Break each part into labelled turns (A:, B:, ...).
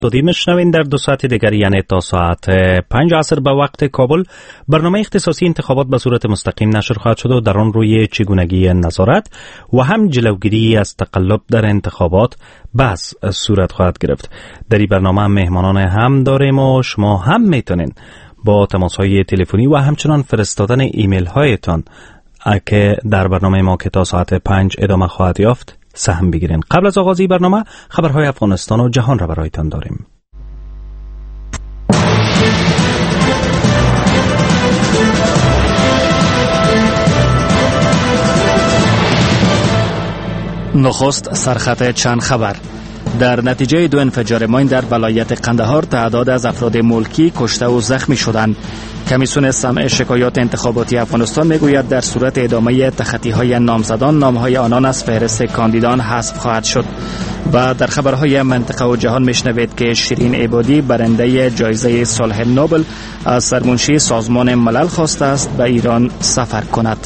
A: میشنوین در 2 ساعت دیگر، یعنی تا ساعت 5 عصر به وقت کابل، برنامه اختصاصی انتخابات به صورت مستقیم نشر خواهد شد و در آن روی چگونگی نظارت و هم جلوگیری از تقلب در انتخابات بحث صورت خواهد گرفت. در این برنامه مهمانان هم داریم و شما هم میتونین با تماس‌های تلفنی و همچنان فرستادن ایمیل هایتان که در برنامه ما که تا ساعت 5 ادامه خواهد یافت سهم بگیرین. قبل از آغاز برنامه خبرهای افغانستان و جهان را برایتان داریم.
B: نخست سرخط چند خبر. در نتیجه 2 انفجار ماین در ولایت قندهار تعداد از افراد ملکی کشته و زخمی شدند. کمیسیون سمع شکایات انتخاباتی افغانستان میگوید در صورت ادامه تخطی‌های نامزدان، نام‌های آنان از فهرست کاندیدان حذف خواهد شد. و در خبرهای منطقه و جهان میشنوید که شیرین عبادی برنده جایزه صلح نوبل از سرمنشی سازمان ملل خواسته است به ایران سفر کند.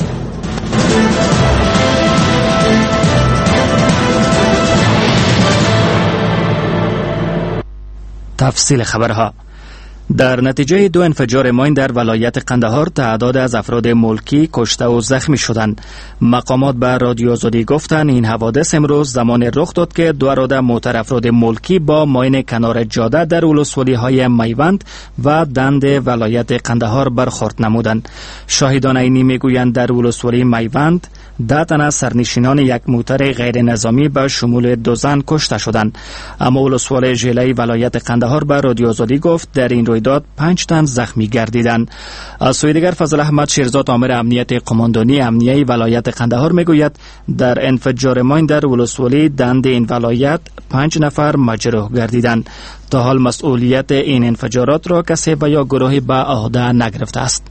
B: تفصیل خبرها. در نتیجه 2 انفجار ماین در ولایت قندهار تعداد از افراد ملکی کشته و زخمی شدند. مقامات به رادیو آزادی گفتند این حوادث امروز زمان رخ داد که 2 اراده موتر افراد ملکی با ماین کنار جاده در ولسوالی های میوند و دند ولایت قندهار برخورد نمودند. شاهدان عینی میگویند در ولسوالی میوند 10 تن از سرنشینان یک موتر غیر نظامی به شمول 2 زن کشته شدند. اما ولسوال ژله ولایت قندهار به رادیو آزادی گفت در این رویداد 5 تن زخمی گردیدند. از سوی دیگر فضل احمد شیرزاد آمر امنیت قماندانی امنیه ولایت قندهار میگوید در انفجار ماین در ولسوالی دند این ولایت 5 نفر مجروح گردیدند. تا حال مسئولیت این انفجارات را کسی و یا گروهی به عهده نگرفته است.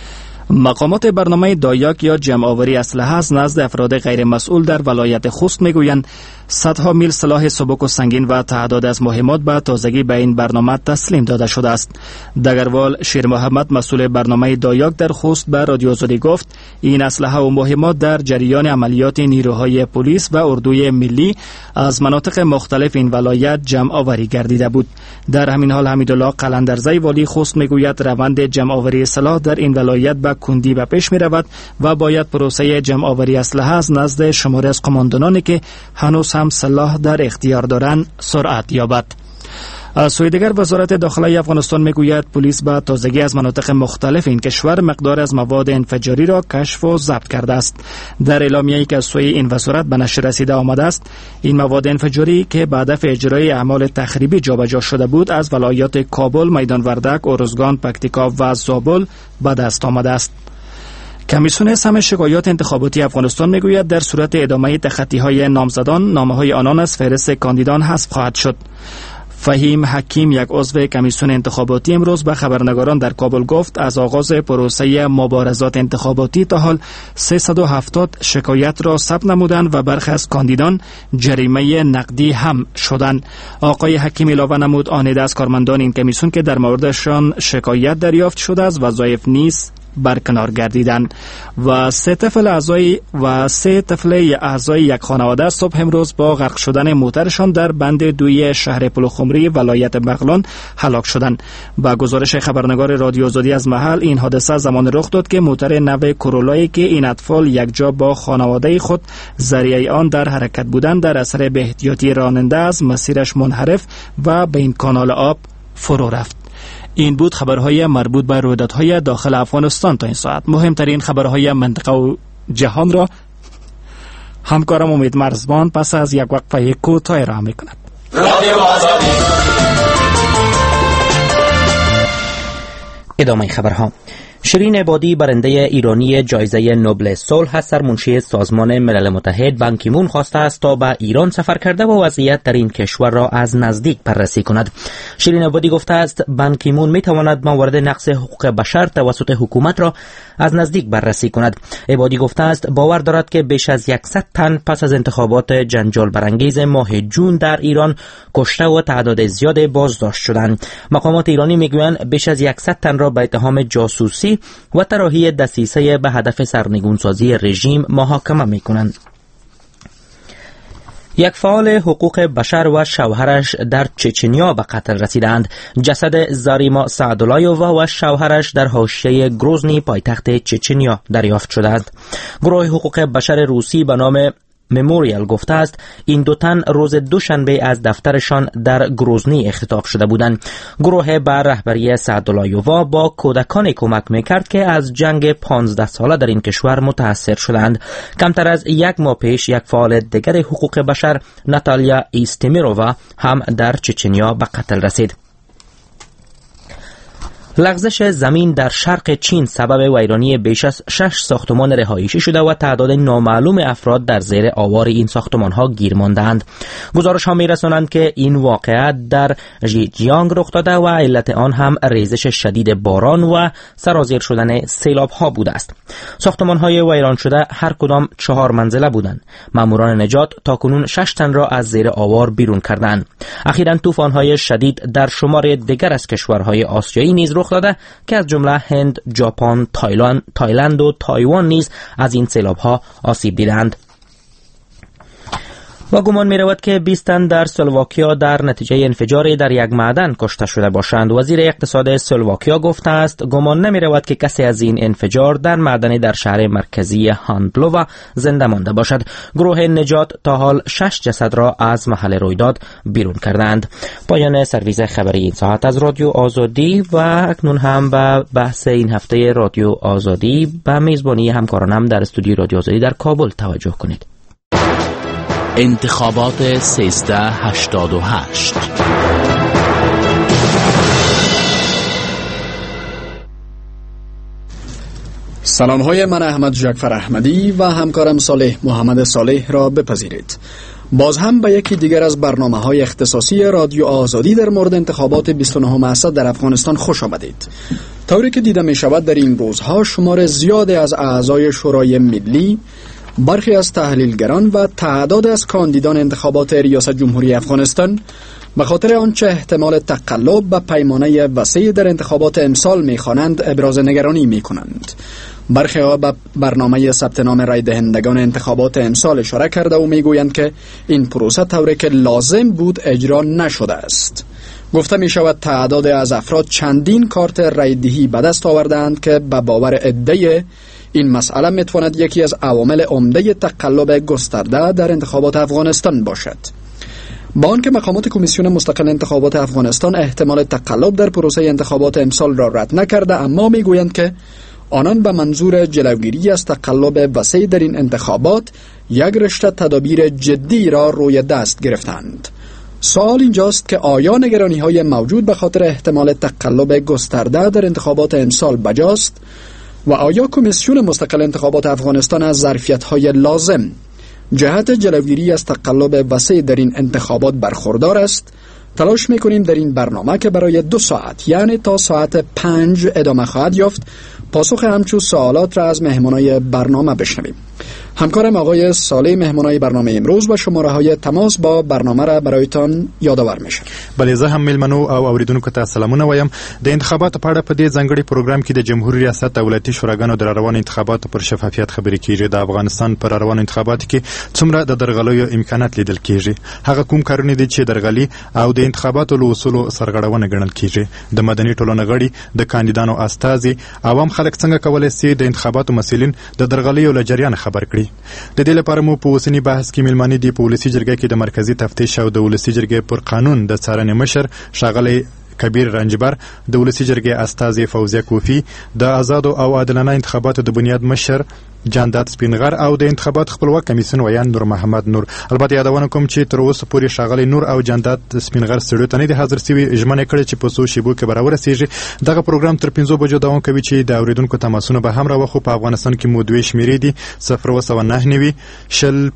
B: مقامات برنامه دایاک یا جمع‌آوری اسلحه از نزد افراد غیر مسئول در ولایت خوست میگویند صدها میل سلاح سبک و سنگین و تعداد از مهمات به تازگی به این برنامه تسلیم داده شده است. دگروال شیر محمد مسئول برنامه دایاک در خوست به رادیو آزادی گفت این اسلحه و مهمات در جریان عملیات نیروهای پلیس و اردوی ملی از مناطق مختلف این ولایت جمع‌آوری گردیده بود. در همین حال حمیدالله قلندرزی والی خوست میگوید روند جمع‌آوری سلاح در این ولایت به کندی به پیش می رود و باید پروسه جمع‌آوری اسلحه از نزد شماری از قماندانانی که هنوز هم سلاح در اختیار دارند سرعت یابد. از سوی دیگر وزارت داخلی افغانستان میگوید پلیس به تازگی از مناطق مختلف این کشور مقدار از مواد انفجاری را کشف و ضبط کرده است. در اعلامیه‌ای که از سوی این وزارت به نشر رسیده آمده است این مواد انفجاری که به هدف اجرای اعمال تخریبی جابجا شده بود از ولایات کابل، میدان وردک، ارزگان، پکتیکا و زابل به دست آمده است. کمیسیون سمع شکایات انتخاباتی افغانستان میگوید در صورت ادامه تخطی‌های نامزدان، نامه‌های آنان از فهرست کاندیدان حذف خواهد شد. فهیم حکیم یک عضو کمیسیون انتخاباتی امروز به خبرنگاران در کابل گفت از آغاز پروسه مبارزات انتخاباتی تا حال 370 شکایت را ثبت نمودند و برخی از کاندیدان جریمه نقدی هم شدند. آقای حکیم علاوه نمود آنیده از کارمندان این کمیسیون که در موردشان شکایت دریافت شده از وظایف نیز برکنار گردیدند و 3 طفل اعضای یک خانواده صبح امروز با غرق شدن موترشان در بند 2 شهر پلوخمری ولایت بغلان هلاک شدند. با گزارش خبرنگار رادیو آزادی از محل این حادثه زمان رخ داد که موتر نو کرولایی که این اطفال یکجا با خانواده خود ذریعه آن در حرکت بودند در اثر بی‌احتیاطی راننده از مسیرش منحرف و به این کانال آب فرو رفت. این بود خبرهای مربوط به رویدادهای داخل افغانستان تا این ساعت. مهمترین خبرهای منطقه و جهان را همکارم امید مرزبان پس از یک وقفه کوتاه ارائه می‌کند.
C: ادامه خبرها. شیرین عبادی برنده ایرانی جایزه نوبل صلح از سرمنشی سازمان ملل متحد بان کی مون خواسته است تا به ایران سفر کرده و وضعیت در این کشور را از نزدیک بررسی کند. شیرین عبادی گفته است بان کی مون می تواند موارد نقض حقوق بشر توسط حکومت را از نزدیک بررسی کند. عبادی گفته است باور دارد که بیش از 100 تن پس از انتخابات جنجال برانگیز ماه جون در ایران کشته و تعداد زیاد بازداشت شدند. مقامات ایرانی میگویند بیش از 100 تن را به اتهام جاسوسی و طراحی دسیسه به هدف سرنگونسازی رژیم محاکمه میکنند. یک فعال حقوق بشر و شوهرش در چچنیا به قتل رسیدند. جسد زاریما سعدولایووا و شوهرش در حاشیه گروزنی پایتخت چچنیا دریافت شدند. گروه حقوق بشر روسی به نام مموریال گفته است این دو تن روز دوشنبه از دفترشان در گروزنی اختطاف شده بودند. گروه بر رهبری سعدولایووا با کودکان کمک میکرد که از جنگ 15 ساله در این کشور متاثر شدند. کمتر از یک ماه پیش یک فعال دیگر حقوق بشر ناتالیا ایستمیرووا هم در چچنیا به قتل رسید. لغزش زمین در شرق چین سبب ویرانی بیش از 6 ساختمان رهایشی شده و تعداد نامعلوم افراد در زیر آوار این ساختمان‌ها گیر ماندند. گزارش‌ها می‌رسانند که این واقعه در ژیجیانگ رخ داده و علت آن هم ریزش شدید باران و سرازیر شدن سیلاب‌ها بوده است. ساختمان‌های ویران شده هر کدام 4 منزله بودند. ماموران نجات تاکنون 6 تن را از زیر آوار بیرون کردند. اخیراً طوفان‌های شدید در شمار دیگر از کشورهای آسیایی نیز رخ داده که از جمله هند، ژاپن، تایلند و تایوان نیز از این سیلاب‌ها آسیب دیدند. و گمان می رود که 20 تن در سلواکیا در نتیجه انفجاری در یک معدن کشته شده باشند. وزیر اقتصاد سلواکیا گفته است گمان نمی رود که کسی از این انفجار در معدنی در شهر مرکزی هاندلووا زنده مانده باشد. گروه نجات تا حال 6 جسد را از محل رویداد بیرون کردند. پایان سرویس خبری این ساعت از رادیو آزادی و اکنون هم به بحث این هفته رادیو آزادی به میزبانی همکارانم در استودیو رادیو آزادی در کابل توجه کنید.
D: انتخابات 1388.
E: سلام‌های من احمد جعفر احمدی و همکارم صالح محمد صالح را بپذیرید. باز هم به یکی دیگر از برنامه‌های اختصاصی رادیو آزادی در مورد انتخابات 29 اسد در افغانستان خوش آمدید. طوری که دیده می شود در این روزها شمار زیادی از اعضای شورای ملی، برخی از تحلیلگران و تعداد از کاندیدان انتخابات ریاست جمهوری افغانستان به خاطر آنچه احتمال تقلب به پیمانه وسیع در انتخابات امسال می‌خوانند ابراز نگرانی می‌کنند. برخی ها به برنامه ثبت نام رای دهندگان انتخابات امسال اشاره کرده و می‌گویند که این پروسه طوری که لازم بود اجرا نشده است. گفته می شود تعداد از افراد چندین کارت رای دهی به دست آوردند که به باور عده این مسئله میتواند یکی از عوامل عمده تقلب گسترده در انتخابات افغانستان باشد. با آنکه مقامات کمیسیون مستقل انتخابات افغانستان احتمال تقلب در پروسه انتخابات امسال را رد نکرده، اما میگویند که آنان به منظور جلوگیری از تقلب وسیع در این انتخابات یک رشته تدابیر جدی را روی دست گرفتند. سوال اینجاست که آیا نگرانی‌های موجود به خاطر احتمال تقلب گسترده در انتخابات امسال بجاست و آیا کمیسیون مستقل انتخابات افغانستان از ظرفیت‌های لازم جهت جلوگیری از تقلب وسیع در این انتخابات برخوردار است؟ تلاش می‌کنیم در این برنامه که برای 2 ساعت یعنی تا ساعت 5 ادامه خواهد یافت پاسخ همچون سوالات را از مهمانای برنامه بشنویم. همکارم آقای صالح مهمانای برنامه امروز و شماره‌های تماس با برنامه را برایتان یادآور میشه.
F: بله، زه هم میلمنو او اوریدونکو ته سلامونه وایم. د انتخاباتو په اړه په دې ځانګړي پروګرام کې د جمهوریت ریاست او ولایتي شوراګانو د روانو انتخاباتو پر شفافیت خبرې کیږي. د افغانستان پر روانو انتخاباتو کې څومره د درغلیو امکانات لیدل کیږي، هغه کوم کارونه دي چې درغلي او د انتخاباتو له اصولو سرغړونه ګڼل کیږي. د مدني ټولنې غړي، د کاندیدانو استازي، عوام خلک څنګه کولای شي د انتخاباتو مسؤلین د درغلیو له جریان خبر کړي. د دې لپاره مو په اوسنی بحث کې ملمنې دی په ولسی جرګه کې د مرکزی تفتیش او د ولسی جرګې پر قانون د څارنې مشر ښاغلی کبیر رنجبر، د ولسی جرګې استازي فوزیه کوفی، د آزاد او عادلانه انتخاباتو د بنیاد مشر جانداد سپینغر او د انتخابات خپلواک کمیسیون ویان نور محمد نور. البته یادونه کوم چې تر اوسه پورې ښاغلی نور او جانداد سپینغر سړیو ته نه دي حاضر سوي. ژمنه کړې چې په څو شیبو کې به راورسیږي. دغه پروګرام تر 5 بجو دوام کوي چې د اوریدونکو تماسونه به هم راوخو. په افغانستان کې مو دوی شمیرې دي 019 شل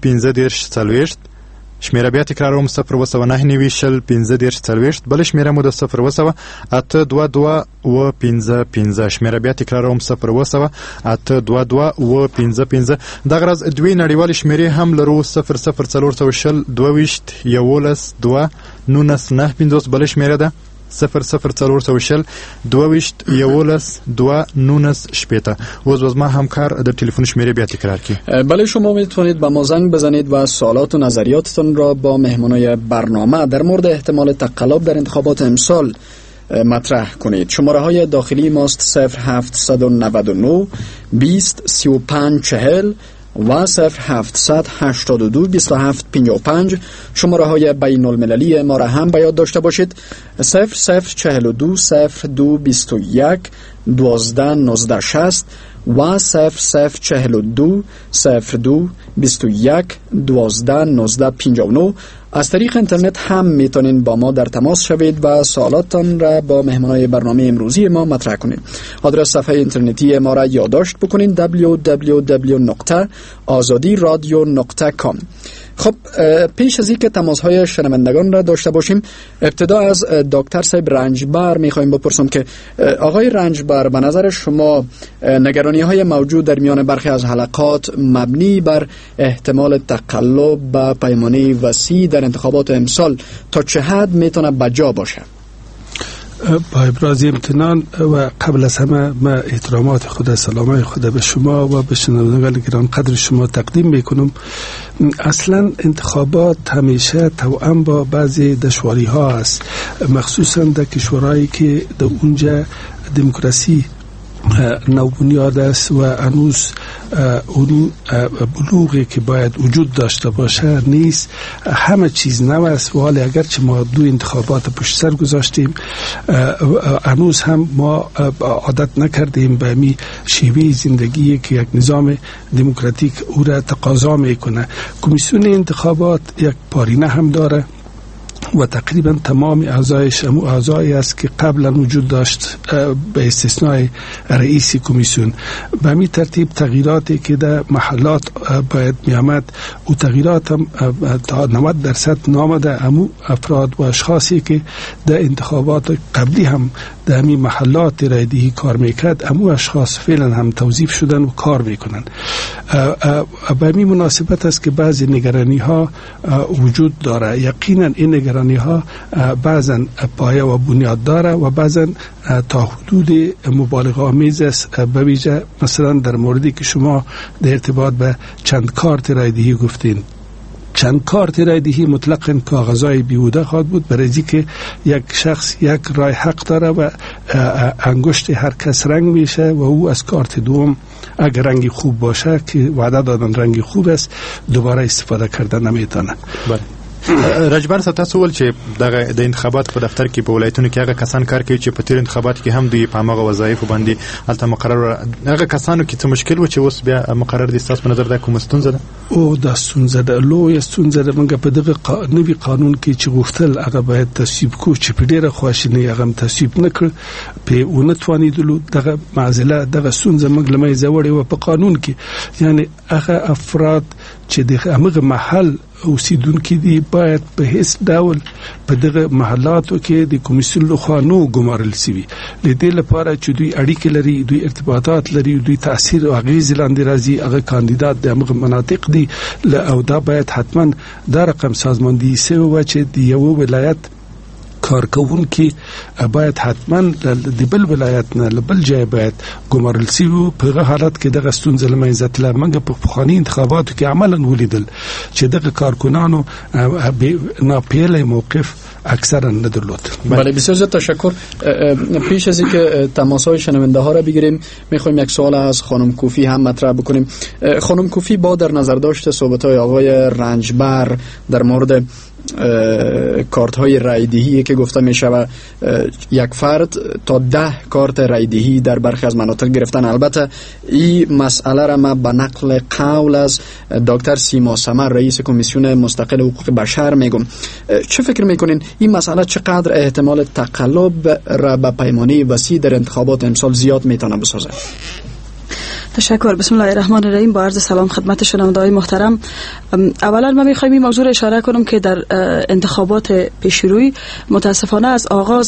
F: 15 شمیره بیا تکراروم 019 شل 15 بل شمیره مو د 0 اته 22 و 15 شمیره بیا تکراروم 0 اته 22 و 15. دغه راز دوی نړیوال شمیرې هم لرو 0 شل 22 11 2 19 بل شمیره ده 0040 22 11 2 19 شپیته. اوس ما همکار در تلفن شمیره بیا تکرار کی.
E: بله شما میتونید به ما زنگ بزنید و سوالات و نظریاتتون را با مهمانای برنامه در مورد احتمال تقلب در انتخابات امسال مطرح کنید. شماره های داخلی ماست 0799 20 35 40 و 0782 27 55. شماره های بین المللی ما را هم به یاد داشته باشید 0042 02 21 12 19 60 و 0042 02 21 12 19 59. از طریق اینترنت هم میتونین با ما در تماس شوید و سوالاتتان را با مهمانای برنامه امروزی ما مطرح کنید. آدرس صفحه اینترنتی ما را یادداشت بکنین www.azadiradio.com. خب پیش از اینکه تماس‌های شنوندگان را داشته باشیم، ابتدا از دکتر صاحب رنجبر می‌خوایم بپرسم که آقای رنجبر، به نظر شما نگرانی‌های موجود در میان برخی از حلقات مبنی بر احتمال تقلب و پیمانی وسیع در انتخابات امسال تا چه حد میتونه بجا باشه؟
D: با ابراز امتنان و قبل از همه ما احترامات خود، سلامای خود به شما و به شنوندگان گران قدر شما تقدیم میکنم. اصلا انتخابات همیشه توأم با بعضی دشواری ها است، مخصوصا در کشورهایی که در اونجا دموکراسی نوبنیاد است و هنوز اون بلوغی که باید وجود داشته باشه نیست. همه چیز نو است و حالا اگرچه ما 2 انتخابات پشت سر گذاشتیم، هنوز هم ما عادت نکردیم به می شیوه زندگی که یک نظام دموکراتیک او را تقاضا میکنه. کمیسیون انتخابات یک پارینه هم داره و تقریبا تمام اعضایش اعضایی است که قبلا وجود داشت به استثنای رئیس کمیسیون. به همین ترتیب تغییراتی که در محلات باید میامد و تغییرات هم تا 90% نامده امو افراد و اشخاصی که در انتخابات قبلی هم در همین محلات رایدهی کار میکرد، امو اشخاص فعلا هم توظیف شدن و کار میکنن. به همین مناسبت است که بعضی نگرانی ها وجود داره. یقینا این نگرانی ها بعضا پایه و بنیاد داره و بعضا تا حدود مبالغه آمیز است، به ویژه مثلا در موردی که شما در ارتباط به چند کارت رایدهی گفتین. چند کارت رایدهی مطلقاً کاغذهای بیهوده خواهد بود، برای که یک شخص یک رای حق داره و انگشت هر کس رنگ میشه و او از کارت دوم اگر رنگی خوب باشه که وعده دادن رنگی خوب است دوباره استفاده کردن نمیتونه.
F: بله. رجبر صاحب تاسو ول چې د انتخابات په دفتر کې په ولایتونو کې هغه کسان کار کوي چې په تیر انتخابات کې هم دوی په هغه وظایف باندې البته مقرر هغه کسانو کې څه مشکل و چې اوس بیا مقرر دي تاسو په نظر دا کوم ستونزه ده؟
D: او دا ستونزه ده، لویه ستونزه ده. موږ په دغه نوي قانون کې چې غوښتل هغه باید تصویب کو چې په ډیره خواشینی هغه تصویب نکړ، په ونه توانیدلو دغه معضله دغه ستونزه موږ لمه زوړې و په قانون کې. یعنی هغه افراد چې د هغه محل اوسیدونکي دي باید په هیڅ ډول په دغه محلاتو کې د کمیسیون لخوا نو ګمارل شي. لدې لپاره چې دوی اړیکې لري، دوی ارتباطات لري، دوی تاثیر او اغیز لاندې راځي، هغه کاندیدات د هغه مناطق دي او دا باید حتما دا رقم سازماندهي شوی و چې د یو ولایت کارکون کی باید حتما د بل ولایت نه بل ځای باید ګمارل شي. په حالت کې دغه ستونزه لمنځه تلل. موږ په پخواني انتخاباتو کې عملاً ولیدل چې دغه کارکنانو ناپیله موقف اکثرا ندرلود.
E: بله بسیار زیاد تشکر. پیش از اینکه تماس‌های شنونده ها را بگیریم میخوایم یک سوال از خانم کوفی هم مطرح بکنیم. خانم کوفی با در نظر داشت صحبت‌های آقای رنجبر در مورد کارت های رایدهی که گفته می شود یک فرد تا 10 کارت رایدهی در برخی از مناطق گرفتن، البته این مسئله را ما به نقل قول از دکتر سیما سمر رئیس کمیسیون مستقل حقوق بشر میگم. چه فکر میکنین این مسئله چقدر احتمال تقلب را به پیمانی وسیع در انتخابات امسال زیاد میتونه بسازه؟
G: تشکر. بسم الله الرحمن الرحیم. با عرض سلام خدمت شنونده‌های محترم. اولا من می‌خوام این موضوع را اشاره کنم که در انتخابات پیشروی متاسفانه از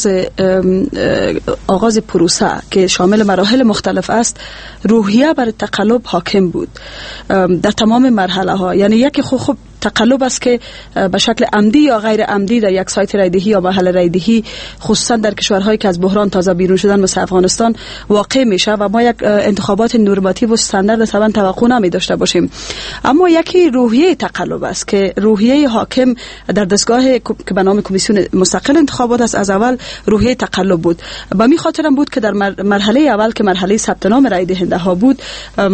G: آغاز پروسه که شامل مراحل مختلف است، روحیه بر تقلب حاکم بود در تمام مرحله ها. یعنی یکی خب تقلب است که به شکل عمدی یا غیر عمدی در یک سایت رایدهی یا محل رایدهی خصوصا در کشورهایی که از بحران تازه بیرون شدن مثل افغانستان واقع میشه و ما یک انتخابات نورماتیو و استاندارد طبعا توقع نمی داشته باشیم. اما یکی روحیه تقلب است که روحیه حاکم در دستگاه که به نام کمیسیون مستقل انتخابات است از اول روحیه تقلب بود. به می خاطرم بود که در مرحله اول که مرحله ثبت نام رای دهنده ها بود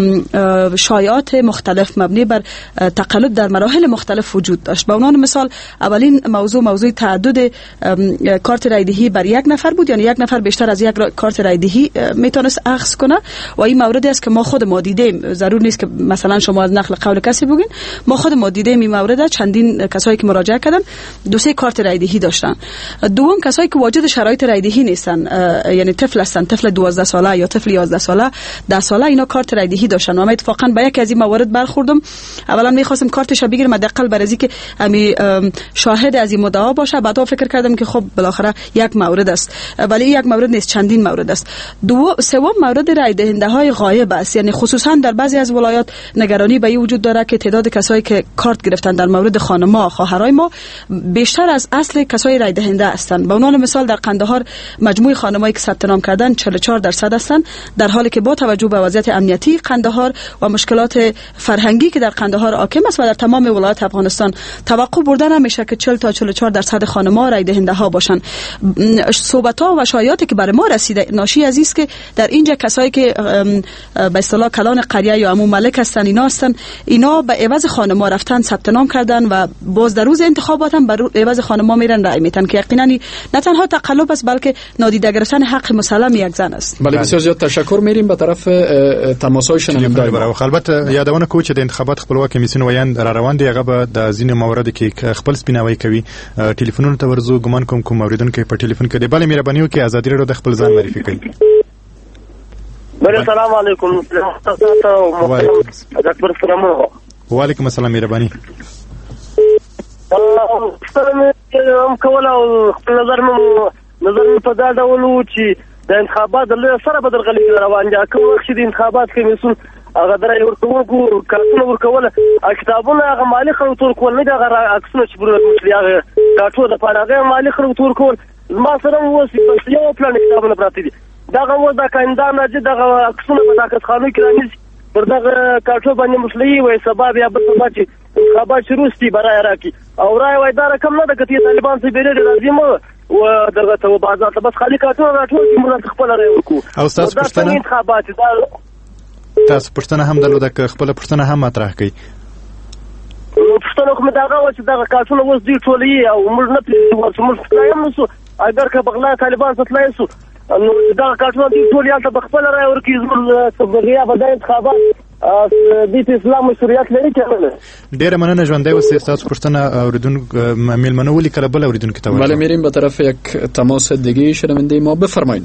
G: شایعات مختلف مبنی بر تقلب در مراحل مختلف وجود داشت. به عنوان مثال اولین موضوع تعدد کارت رای دهی بر یک نفر بود، یعنی یک نفر بیشتر از یک کارت رای دهی میتونست اخذ کنه و این موردی است که ما خود ما دیدیم. ضرور نیست که مثلا شما از نقل قول کسی بگین، ما خود ما دیدیم این مورد. چندین کسایی که مراجعه کردن 2-3 کارت رای دهی داشتن. دوم کسایی که واجد شرایط رای دهی نیستن، یعنی طفل هستن، طفل 12 ساله یا طفل 11 ساله 10 ساله، اینا کارت رای دهی داشتن و من اتفاقا به یک از این موارد برخوردم. اولا می‌خواستم کارتش بگیرم حداقل برای اینکه امی شاهد از این مدعا باشه. بعدا فکر کردم که خب بالاخره یک مورد است، ولی یک مورد نیست، چندین مورد است. سوم مورد رای دهنده های غایب است، یعنی خصوصا در بعضی از ولایات نگرانی به این وجود داره که تعداد کسایی که کارت گرفتن در مورد خانم‌ها خواهرای ما بیشتر از اصل کسای رای دهنده هستند. به عنوان مثال در قندهار مجموع خانمایی که ثبت نام کردن 44% هستند، در حالی که با توجه به وضعیت امنیتی قندهار و مشکلات فرهنگی که در قندهار حاکم است و در تمام ولایات افغانستان توقع برده نمیشه که 40 تا 44% خانم‌ها رای دهنده ها باشند. صحبت‌ها و شایعاتی که برای ما رسیده ناشی از است که در اینجا کسایی که به اصطلاح کلان قریه یا عمو ملک هستن اینا به عوض خانم‌ها رفتن ثبت نام کردن و باز در روز انتخابات هم بر عوض خانم‌ها میرن رای میتن که یقینا نه تنها تقلب است بلکه نادیده گرفتن حق مسلم یک زن است.
E: بله بسیار زیاد تشکر. میریم به طرف تماس‌های شنوندگان.
F: البته یادونه کو چې د انتخابات خپلواک کمیسیون ویان را روان دی، هغه به د ځینې موارد کې خپل سپیناوي کوي. ټلیفونونو ته ورزو ګمان کوم اوریدونکو په ټلیفون کې دی. بله مهرباني وکړئ ازادي راډیو د خپل ځان معرفي کړئ.
H: بله السلام علیکم.
F: وعلیکم السلام مهرباني.
H: هم کوله او خپل نظر په دا ډول و چې د انتخابات له سره به درغلي روان دي. کوم وخت چې د انتخابات کمیسیون هغه درې ورکوونکو کارتونه ورکول کتابونه هغه مالي خلک ورکول نه، هغه عکسونه چې پرې مسلې هغه کارتونه د پاره هغه مالي خلک ورکول. ما سره اوس یو پلان کتابونه پراته دي، دغه و د کاندان نه دغه عکسونه په داکس خانو کې رانیږي پر دغه کارتو باندې مسلې وي سبب یا بل څه چې انتخابات شروع ستي برای راکی او رای وای دا رقم نه د کتی طالبان سي بیره لازم و دغه ته بازار ته بس خالي کارتونه راټول چې موږ خپل رای وکړو.
F: او تاسو پښتنه
H: انتخابات
F: تاسو پښتنه هم درلوده که خپل پښتنه هم مطرح کړئ.
H: پښتنه کوم دغه و چې دغه کارتونه اوس دی ټولې او موږ نه پېژنو موږ ستایم نو اگر که بغلا طالبان ستلای سو نو دغه کارتونه دی ټول یالته بخپل رای ورکړي زموږ صبغیا به د انتخابات د اسلام مشروعیت لري کنه.
F: ډیره مننه ژوندۍ اوسئ. تاسو پښتنه اوریدونکو میلمنو ولیکل بل اوریدونکو ته.
E: بله میریم به طرف یک تماس دیگه شنونده ما. بفرمایید.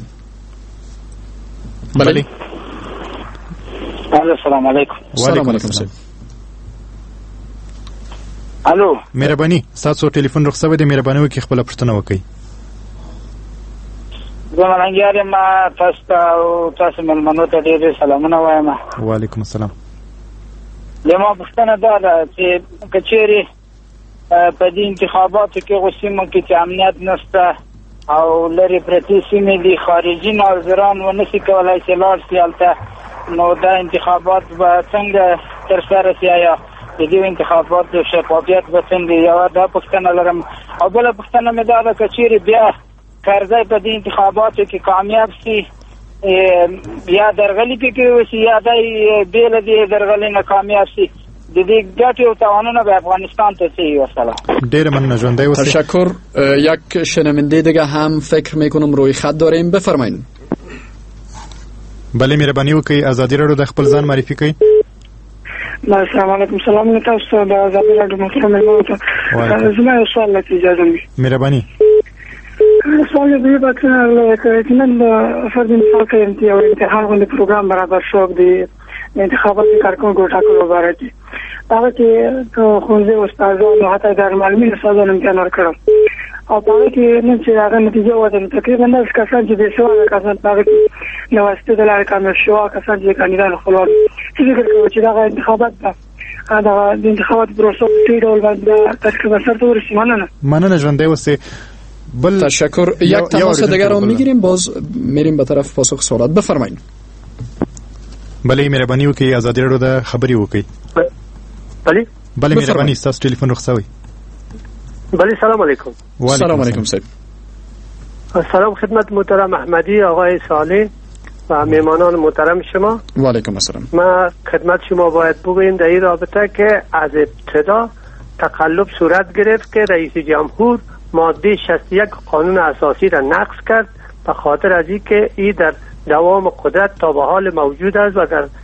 E: بله
I: السلام علیکم.
E: وعلیکم السلام.
I: الو
F: مهرباني تاسو ټلیفون رخصت دی، مهرباني وکړئ خپل پښتنه وکړئ.
I: زمونږ ما تاسو ملمنو ته ډېر سلامونه وایم.
F: وعلیکم السلام.
I: زما پوښتنه دا ده چې کچېرې په دې انتخاباتو کې غوسیمه کې چې امنیت نشته او لري پرتې سیمې دي خارجي ناظران ونشي کولای چې لاړ شي هلته، نو دا انتخابات به څنګه ترسره شي؟ یا د دې انتخاباتو شفافیت به څنګه؟ یوه دا پوښتنه لرم. او بله پوښتنه مې دا ده کچېرې بیا کرزی په دې انتخاباتو کې کامیاب شي یا درغلي پکې وشي یا دی بې له دې درغلۍ نه کامیاب شي، د دې ګټې او تاوانونه به افغانستان ته څه وسلام.
F: ډېره مننه ژوندی اوسئ.
E: تشکر. یک شنونده دیگه هم فکر میکنم روی خط داریم. بفرمایید.
F: بله مهرباني وکړئ ازادي راډیو د خپل ځان معرفي کړئ.
J: السلام علیکم. سلام تاسو د ازادي راډیو محترم ملګرو. زما یو سوال لته اجازه مې.
F: مهرباني.
J: سوال دې باندې چې نن د فرد مثال کې یو امتحان غوښتل پروګرام برابر شو د انتخاباتي کارکونکو ټاکلو باره کې هغه کې ښوونځي استادانو حتی د معلمي استادانو امتحان ورکړ او هغه کې نن چې هغه نتیجه وته تقریبا د کسان چې د سوال کسان هغه کې نو واستې د لارې کامیاب شو کسان چې کاندیدان خپلوان چې فکر کوي چې دا انتخابات دا انتخابات پروسه په ډول باندې تقریبا سره ورسېمانه
F: مننه ژوندۍ اوسې. بل
E: تشکر. یک تماس دیگر رو میگیریم، باز میریم به طرف پاسخ سوالات. بفرمایید.
F: بله مهرباني وکړئ، ازادي راډیو د خبري وکړئ. بله مهرباني، تاسو ټلیفون رخصوي.
K: بله سلام علیکم.
E: سلام علیکم صاحب.
K: سلام خدمت محترم احمدی، آقای صالح و میهمانان محترم شما.
E: و علیکم السلام.
K: ما خدمت شما باید بگویم در این رابطه که از ابتدا تقلب صورت گرفت که رئیس جمهور ماده 61 قانون اساسی را نقض کرد به خاطر از اینکه این در دوام قدرت تا به حال موجود است و در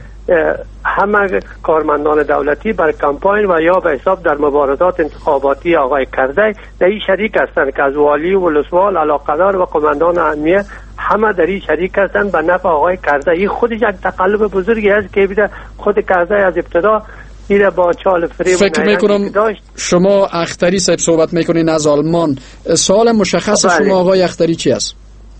K: همه کارمندان دولتی بر کمپاین و یا به حساب در مبارزات انتخاباتی آقای کرده در این شریک هستند که از والی و ولسوال علاقه‌دار و قماندان امنیه همه در این شریک هستند به نفع آقای کرده. این خودش یک تقلب بزرگی است که خود کرده از ابتدا ایره با چال فریب
E: فکر میکنم شما اختری صاحب صحبت میکنین از آلمان. سوال مشخص شما آقای اختری چی است؟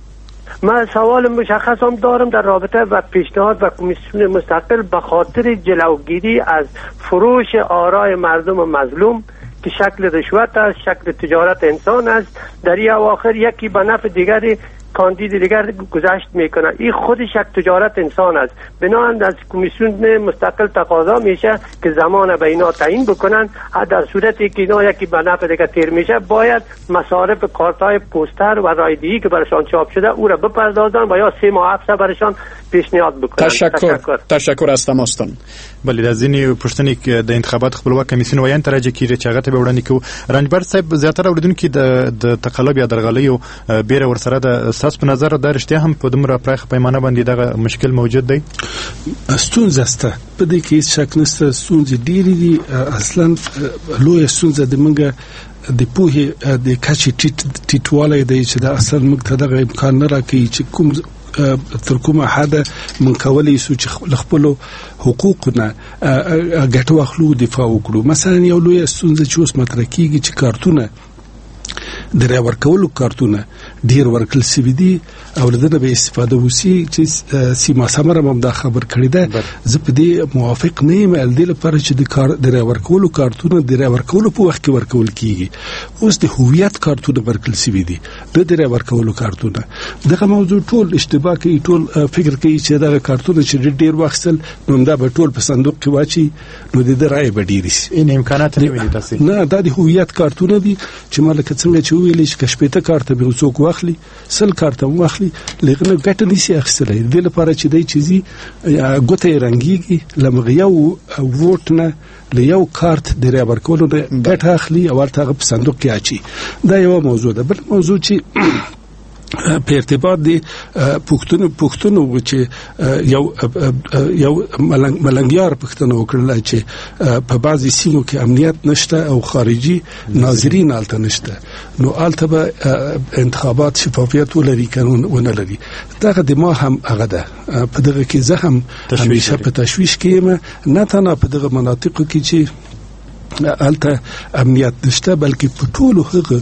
K: من سوال مشخص هم دارم در رابطه و پیشنهاد و کمیسیون مستقل به خاطر جلوگیری از فروش آرای مردم مظلوم که شکل رشوت است، شکل تجارت انسان است. در این اواخر یکی به نفع دیگری کاندید دیگر گذشت میکنه. این خودش یک تجارت انسان است. بنابراین از کمیسیون مستقل تقاضا میشه که زمان به اینا تعیین بکنن. در صورتی که اینا یکی به نفع دیگر تیر میشه باید مصارف کارتای پوستر و رایدهی که برشان چاپ شده او را بپردازن و یا 3 ماه حبس برشان پیشنهاد بکنن.
E: تشکر از تماستان.
F: بله د ځینې پوښتنې کې د انتخابات خپلواک کمیسیون وایي ترجه کیږي چې هغه ته به وړاندې کوو. رنجبر صاحب زیاتره اوریدونکو د تقلب یا درغلۍ او بیره ورسره د اساس په نظر د رښتیا هم په دومره پراخه پیمانه باندې دغه مشکل موجود دی.
D: ستونزه سته په دې کې هیڅ شک نشته. ستونزې ډېرې دي. اصلا لویه ستونزه د منګه د پوهې د کچې ټیټوالی دی چې دا اصلا موږ ته دغه امکان نه راکوي چې کوم تر کومه حده من کولی سو چې خپل حقوقونه ګټو واخلو دفاع وکړو. مثلا یو لوی ستونزه چې اوس مطرح کیږي چې کارتونه د ورکولو کارتونه ډیر ورکل سوي دي او دغه به استفاده وسی چې سیمه سمره هم دا خبر کړی ده. زه په دې موافق نه یم. ال دې لپاره چې د کار د ورکولو کارتونه د ورکولو په وخت کې ورکول کیږي. اوس د هویت کارتونه ورکل سوي دي، د ورکولو کارتونه. دغه موضوع ټول اشتباه کوي، ټول فکر کوي چې دغه کارتونه چې ډیر وخت نو دا به ټول په صندوق کې واچي نو د رای به ډیر شي.
F: این امکانات نه ویل تاسو
D: نه. دا د هویت کارتونه دي چې مالک څنګه چې ویل چې کشپېته کارت به وڅوک واخلي، سل کارت واخلي، لغنه ګټه نشي اخیستلای. د لپاره چې دای چیزي ګوتې رنګيږي لمغه یو ووټ نه لیو کارت د ورکولو ګټه اخلي او ورته په صندوق کې اچي. دا یو موضوع ده. بل موضوع چې په ارتباط دي پښتون چې یو ملنګیار پښتون وکړل چې په بعضي سیمو کې امنیت نشته او خارجي ناظرین الته نشته، نو الته به انتخابات شفافیت ولري قانون ونلري. دغه د ما هم هغه ده. په دغه کې زه هم همیشه په تشویش کې نه تنه په دغه مناطقو کې چې الته امنیت نشته بلکې په ټولو هغه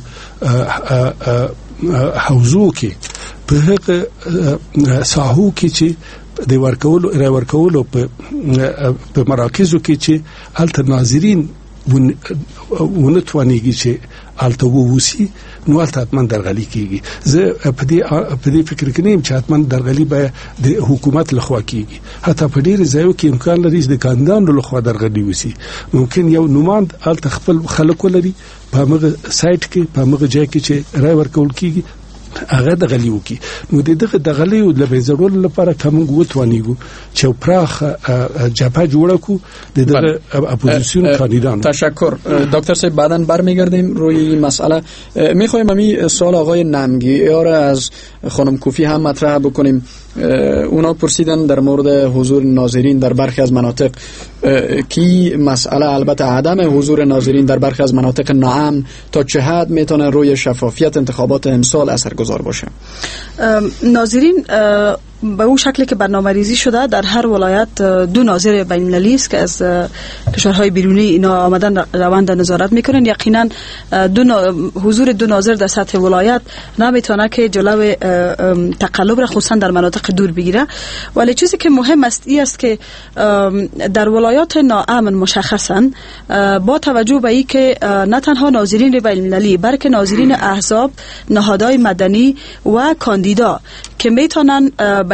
D: حوزو کې په هغه ساحو کې چې د ورکولو په مراکزو کې چې الته ناظرین ونتوانيږي چې الته ووسی نو الته اتمن درغلي کیږي. زه په دې فکر کې نیم چې اتمن درغلي به د حکومت لخوا کیږي. حتی په ډېر ځایو کې امکان لري چې د کاندانو لخوا درغلي وسی. ممکن یو نوماند الته خپل خلکو لري په هغه سایت کې په هغه ځای کې چې رای ورکول کیږي هغه د غلیو کې نو دغه د غلیو د ضرورت لپاره کوم وتوانیږو چې پراخ جبهه جوړه کو د اپوزیسیون کاندیدان.
E: تشکر دکتر صاحب. بعداً برمیگردیم روی این مسئله. میخوایم همین سوال آقای نمگی از خانم کوفی هم مطرح بکنیم. اونا پرسیدن در مورد حضور ناظرین در برخی از مناطق کی مسئله البته عدم حضور ناظرین در برخی از مناطق ناامن تا چه حد میتونه روی شفافیت انتخابات امسال اثرگذار باشه؟
G: ناظرین به اون شکلی که برنامه‌ریزی شده در هر ولایت 2 ناظر بین‌المللی است که از کشورهای بیرونی اینا آمدن روند نظارت میکنن. یقینا حضور 2 ناظر در سطح ولایت نمیتونه که جلوی تقلب را خصوصا در مناطق دور بگیره، ولی چیزی که مهم است این است که در ولایات ناامن مشخصا با توجه به این که نه تنها ناظرین بین‌المللی بلکه ناظرین احزاب، نهادهای مدنی و کاندیدا که میتونن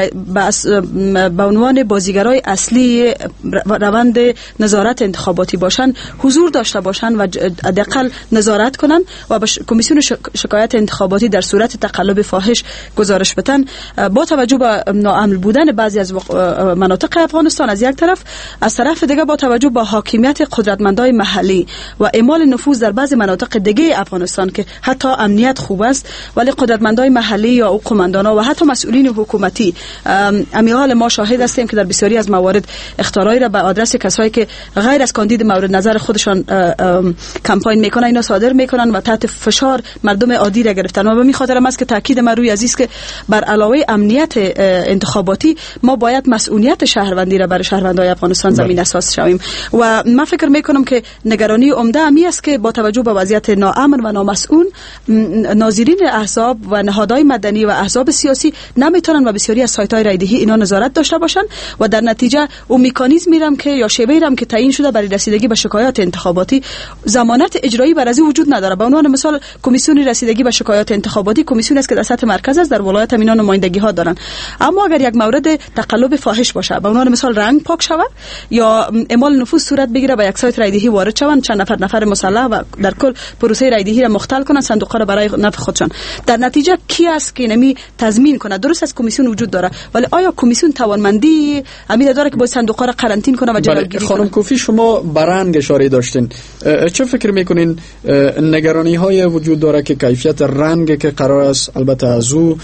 G: به عنوان بازیگرای اصلی روند نظارت انتخاباتی باشن حضور داشته باشن و حداقل نظارت کنن و به کمیسیون شکایت انتخاباتی در صورت تقلب فاحش گزارش بدن. با توجه به ناامن بودن بعضی از مناطق افغانستان از یک طرف، از طرف دیگه با توجه به حاکمیت قدرتمندای محلی و اعمال نفوذ در بعضی مناطق دیگه افغانستان که حتی امنیت خوب است ولی قدرتمندای محلی یا قماندانا و حتی مسئولین حکومتی، امیال ما شاهد هستیم که در بسیاری از موارد اخطارایی را به آدرس کسایی که غیر از کاندید مورد نظر خودشان کمپاین میکنن اینا صادر میکنن و تحت فشار مردم عادی را گرفتن. و به این خاطر است که تاکید من روی عزیز که بر علاوه امنیت انتخاباتی ما باید مسئولیت شهروندی را برای شهروندان افغانستان زمین اساس شویم. و من فکر میکنم که نگرانی عمده امی است که با توجه به وضعیت ناامن و نامسئول ناظرین احزاب و نهادهای مدنی و احزاب سیاسی نمیتونن و بسیاری از سایت‌های رایدهی اینا نظارت داشته باشن و در نتیجه اون مکانیزمی رم که یا شیوهی رم که تعیین شده برای رسیدگی به شکایات انتخاباتی ضمانت اجرایی بر از وجود نداره. به عنوان مثال کمیسیون رسیدگی به شکایات انتخاباتی کمیسیون است که در سطح مرکز است، در ولایت اینا نمایندگی ها دارن، اما اگر یک مورد تقلب فاحش باشه به عنوان مثال رنگ پاک شود یا اعمال نفوذ صورت بگیره به یک سایت رایدهی وارد شوند، چند نفر مسلح و در کل پروسه رایدهی را مختل کنن، صندوق را برای نفع خودشان، در نتیجه کی است که نمی تضمین کنه؟ درست از کمیسیون وجود داره ولی آیا کمیسیون توانمندی امید داره که با صندوق ها را قرنطین کنه و جلوگیری کنه؟
E: خانم کوفی شما برنگ اشاره داشتین، چه فکر میکنین نگرانی های وجود داره که کیفیت رنگ که قرار است البته از او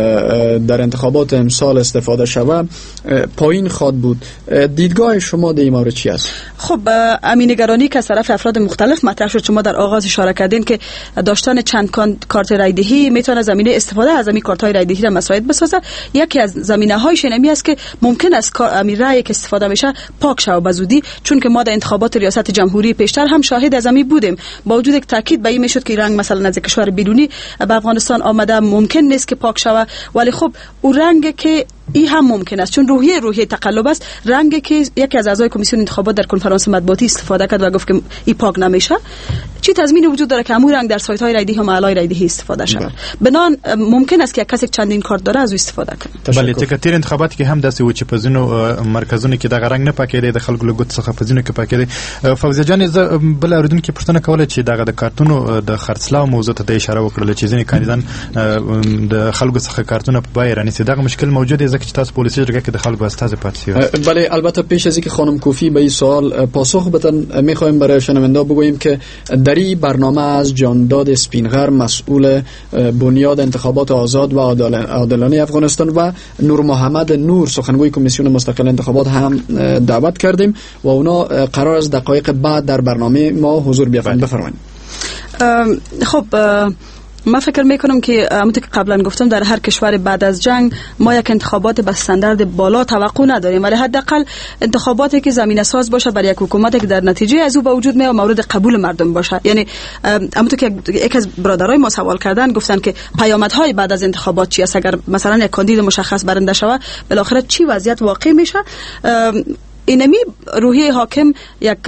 E: در انتخابات امسال استفاده شود پایین خواد بود، دیدگاه شما در این مورد چی است؟
G: خب امین نگرانی که از طرف افراد مختلف مطرح شد، شما در آغاز اشاره کردین که داشتن چند کارت رایدهی میتونه زمینه استفاده از این کارت های رایدهی را مساعد بسازه. یکی از زمینه‌هایش اینمی است که ممکن است امیر رای که استفاده میشه پاک شود به زودی، چون که ما در انتخابات ریاست جمهوری پیشتر هم شاهد از این بودیم، با وجود یک تاکید به این میشد که رنگ مثلا از کشور بیرونی به افغانستان آمده ممکن نیست که پاک شود، ولی خب اون رنگ که این هم ممکن است، چون روحیه تقلب است، رنگی که یکی از اعضای کمیسیون انتخابات در کنفرانس مطبوعاتی استفاده کرد و گفت که این پاک نمیشه، چی تضمین وجود داره که همون رنگ در سایت های رایدهی و محلهای رایدهی استفاده شود؟ بنان ممکن است که یک کسی چندین کارت داره از او استفاده کنه.
F: بله، تکتیر انتخاباتی که هم داسې و چې په ځینو مرکزونو کې دغه رنګ نه پاکېدی د خلکو له ګوت څخه په ځینو کې پاکېدی. فوزیه جان زه بل اورېدونکو پوښتنه کوله چې دغه د کارتونو د خرڅلاو موضوع ته اشاره وکړه چې ځینې کاندیدان د خلکو څخه کارتونه په بای رانیسي، دغه مشکل موجود دی ځکه چې تاسو پالیسي جرګه کې د خلکو استازي پاتې شئ.
E: بله، البته پیش از اینکه خانم کوفی به این سوال پاسخ بدن میخوایم برای شنونده بگوییم که در این برنامه از جانداد اسپینغر مسئول بنیاد انتخابات آزاد و عادلانه افغانستان و نور محمد نور سخنگوی کمیسیون مستقل انتخابات هم دعوت کردیم و اونا قرار است دقایق بعد در برنامه ما حضور بیافرمایند. بفرمایید.
G: خب من فکر میکنم که همونطور که قبلا گفتم در هر کشور بعد از جنگ ما یک انتخابات با استاندارد بالا توقع نداریم، ولی حداقل انتخاباتی که زمینه ساز باشه برای یک حکومت که در نتیجه از او به وجود میاد مورد قبول مردم باشه. یعنی همونطور که یک از برادرای ما سوال کردن گفتن که پیامدهای بعد از انتخابات چی است، اگر مثلا یک کاندید مشخص برنده شود بالاخره چی وضعیت واقع میشه. اینمی روحیه حاکم یک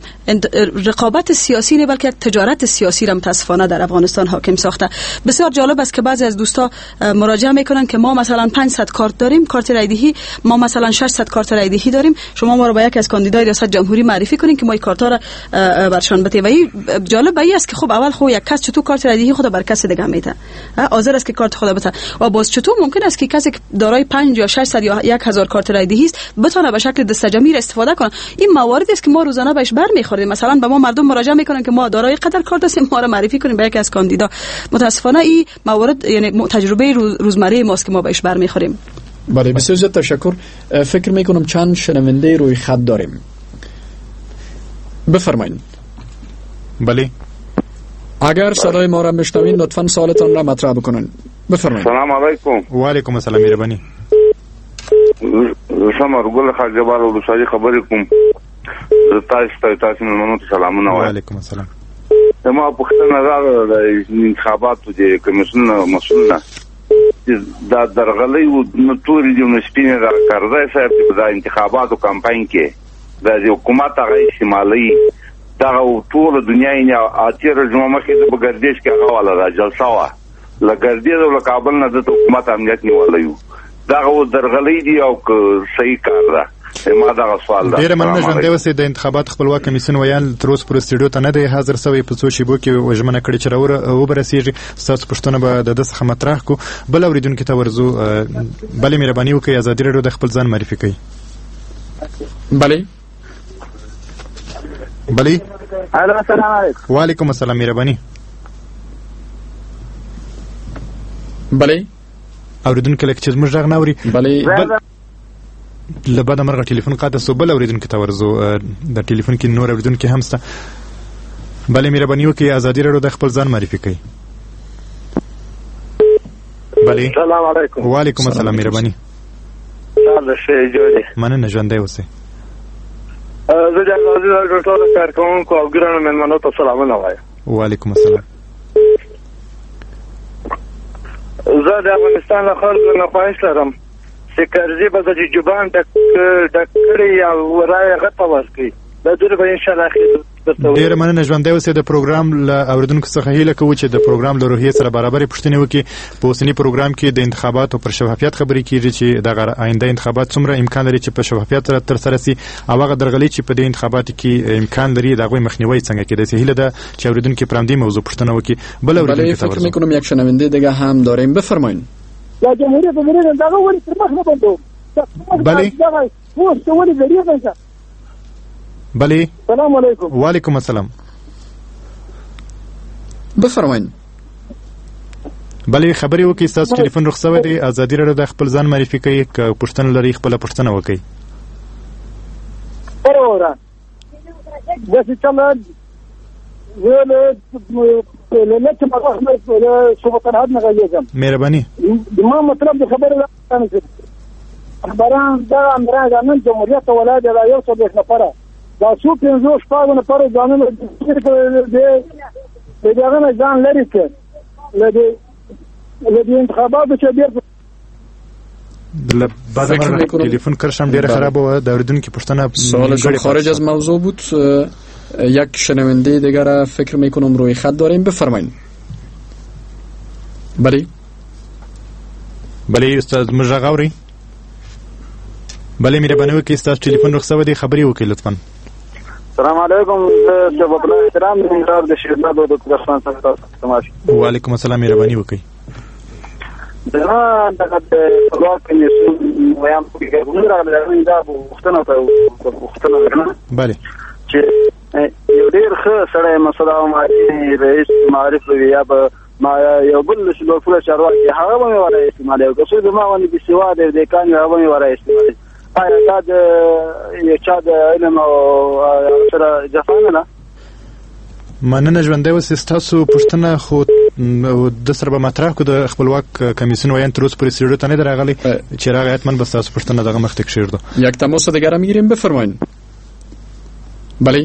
G: رقابت سیاسی نه بلکه یک تجارت سیاسی را متاسفانه در افغانستان حاکم ساخته. بسیار جالب است که بعضی از دوستا مراجعه میکنن که ما مثلا 500 کارت داریم، کارت رایدهی، ما مثلا 600 کارت رایدهی داریم، شما ما رو با یکی از کاندیدای ریاست جمهوری معرفی کنین که ما این کارتا را برشان بده. و این جالب است که خب اول خو یک کس چطور کارت رایدهی خود بر کس دیگه میده، حاضر است که کارت خود بده، و باز چطور ممکن است که کسی که دارای 5 یا 600 یا 1000 کارت رایدهی است بتونه به شکل دستجمعی استفاده کنه؟ این مواردی است که ما روزانه بهش برمیخوریم. مثلا به ما مردم مراجعه میکنن که ما دارای قدر کارت هستیم، ما رو معرفی کنیم به یکی از کاندیدا. متاسفانه این موارد یعنی تجربه روزمره ماست که ما بهش برمیخوریم.
E: بله، بسیار زیاد تشکر. فکر میکنم چند شنونده روی خط داریم. بفرمایید.
F: بله،
E: اگر صدای ما را میشنوین لطفاً سوالتان را مطرح بکنین. بفرمایید.
L: سلام علیکم.
F: و علیکم السلام. مهربانی.
L: سمر ګل خاجبال ولسوالي خبرې کوم. تاسو نن سلامونه وایم.
F: وعلیکم السلام.
L: ما پوښتنه راغله د انتخاباتو د کمیسیون مسؤلنا دا درغلي او نټوري د مسپینه را کارځای صاحب د انتخاباتو کمپاین کې د حکومت هغه شمالي دا ټول دنیا یې اتیر جمعه مخې د بغردیش کې هغه ولا را جلسه وا لګردی د کابل نه د حکومت امنیت نیولایو دا درغلي دی او صحیح کار ده. ما دا سوال ده.
F: ډیره مننه ژوندې اوسې. د انتخابات خپلواک کمیسیون ویل تر اوسه پر استډیو ته نه دی حاضر سوی په څو شیبو کې وژمنه کړې چې راو برسېږي. ستاسو پوښتنه به د ده څخه مطرح کو. بل اورېدونکي ته ورځو. بلې مهرباني وکړئ ازادي راډیو د خپل ځان معرفي کوي.
E: بلې
M: السلام علیکم.
F: وعلیکم السلام. مهرباني.
E: بلې
F: اورېدونکي لکه چې زموږ غږ نه اوري. له بده مرغه ټلیفون قاطع سو. بل اورېدونکي ته ورځو. د ټلیفون کې نور اورېدونکي هم شته. بلې مهرباني وکړئ ازادي راډیو د خپل ځان معرفي کوي. بلې.
M: السلام علیکم.
F: وعلیکم السلام. مهرباني.
M: تاسو ښه جوړی.
F: مننه ژوندی اوسئ.
M: زه د ازادي راډیو ټول کارکونکو او ګرانو مېلمنو ته سلامونه وایم.
F: وعلیکم السلام.
M: زه د افغانستان له خلکو نه خواهش لرم چې کرزي به د جوبان ډکړي او رایه غټه ورکړي. دا دوی به انشاءالله خیر.
F: ډیره مننه ژوندی اوسئ. د پروګرام له اوریدونکو څخه هیله کوو چې د پروګرام له روحیې سره برابرې پوښتنې وکړي. په اوسني پروګرام کې د انتخاباتو پر شفافیت خبرې کیږي چې دغه آینده انتخابات څومره امکان لري چې په شفافیت سره ترسره شي او هغه درغلي چې په دې انتخاباتو کې امکان لري د هغوی مخنیوی څنګه کېدای شي. هیله ده چې اوریدونکي پر همدې موضوع پوښتنه وکړي. بل اوریدونکي ته
E: فکر میکنم یک شنونده دیگه هم داریم. بفرمایید.
J: یا جمهوریت دغه ولی تر مخ نه بندو.
F: بله.
J: السلام علیکم.
F: وعلیکم السلام.
E: بفرمایئ.
F: بله خبرې وکړئ. ستاسو ټلیفون رخصت شوی دی. ازادي راډیو د خپل ځان معرفي کوي. که پوښتنه لرئ خپله پوښتنه وکړئ. مهرباني.
J: ما مطلب د خبره خبران دا امراض نن جمهوریت ولادت لا یو څه د نفره دا څو پنځه شپږ نفره ځانونه د دغه نه ځان لري کې لدې انتخاباتو چې ډېر
F: بعد تلفن کرشم ډیره خراب و. د اوریدونکو پوښتنه
E: سوالشون خارج از موضوع بود. یک شنونده دیگر فکر میکنم روی خط داریم. بفرمایید. بله
F: استاد مجاغ اوري. بله مهرباني وکړئ ستاسو ټلیفون رخصت دی. خبرې وکړئ لطفا.
M: السلام علیکم. شباب الله احترام انتظار د شهزاد او د پاکستان څخه تماشا.
F: وعلیکم السلام. مهرباني وکړئ.
M: دا د خپلواک کمیسیون ویام کې ګورم دا وختونه
F: بله
M: چې یو ډیر ښه سره مسله ماري رئیس معرف یا ما یو بل شلوفله چارواکي هغه به ولا استعمال او څه د ما باندې د سوا د کان هغه به ولا استعمال. آیا دا د یو چا د علم او سره جفانه نه
F: مننه ژوندی اوسئ. ستاسو پوښتنه خو د سره به مطرح کو. د خپلواک کمیسیون ویان تر اوسه پورې سیډو ته نه دی راغلی چې راغی حتما به ستاسو پوښتنه دغه مخته کښېږدو.
E: یک تماس دیگر میگیریم. بفرمایید. بله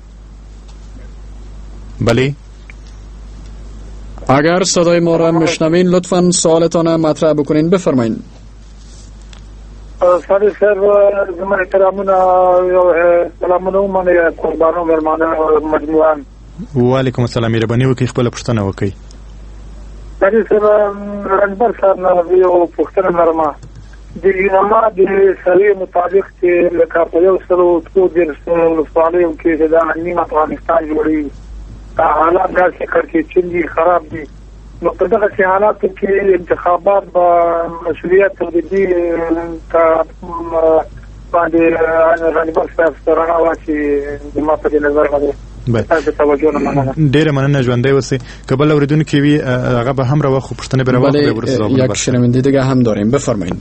E: اگر صدای ما را میشنوین لطفا سوالتان مطرح بکنین. بفرمایید.
J: سر زمان احترامونه سلامونه من قربانو مهرمانه مجموعه.
F: وعلیکم السلام. مهرباني وکړئ خپله پوښتنه وکړئ.
J: سر رنبر صاحب نه یو پوښتنه لرم. د ما د سوي مطابق چې لکه په یو سلو څو دېرش ولسوالیو کې د نیمه افغانستان جوړي حالات داسې کړکېچن دي خراب دي. نو په دغه حالاتو کې انتخابات به مشروعیت تولیدي باندې رنبر صاحب سره واچي د ما په نظر باندې
F: ډیره مننه ژوندی اوسئ. که بل اورېدونکي وي هغه به هم راوخت پوښتنې به راوخت.
E: یک شنونده دیگه هم داریم. بفرمایید.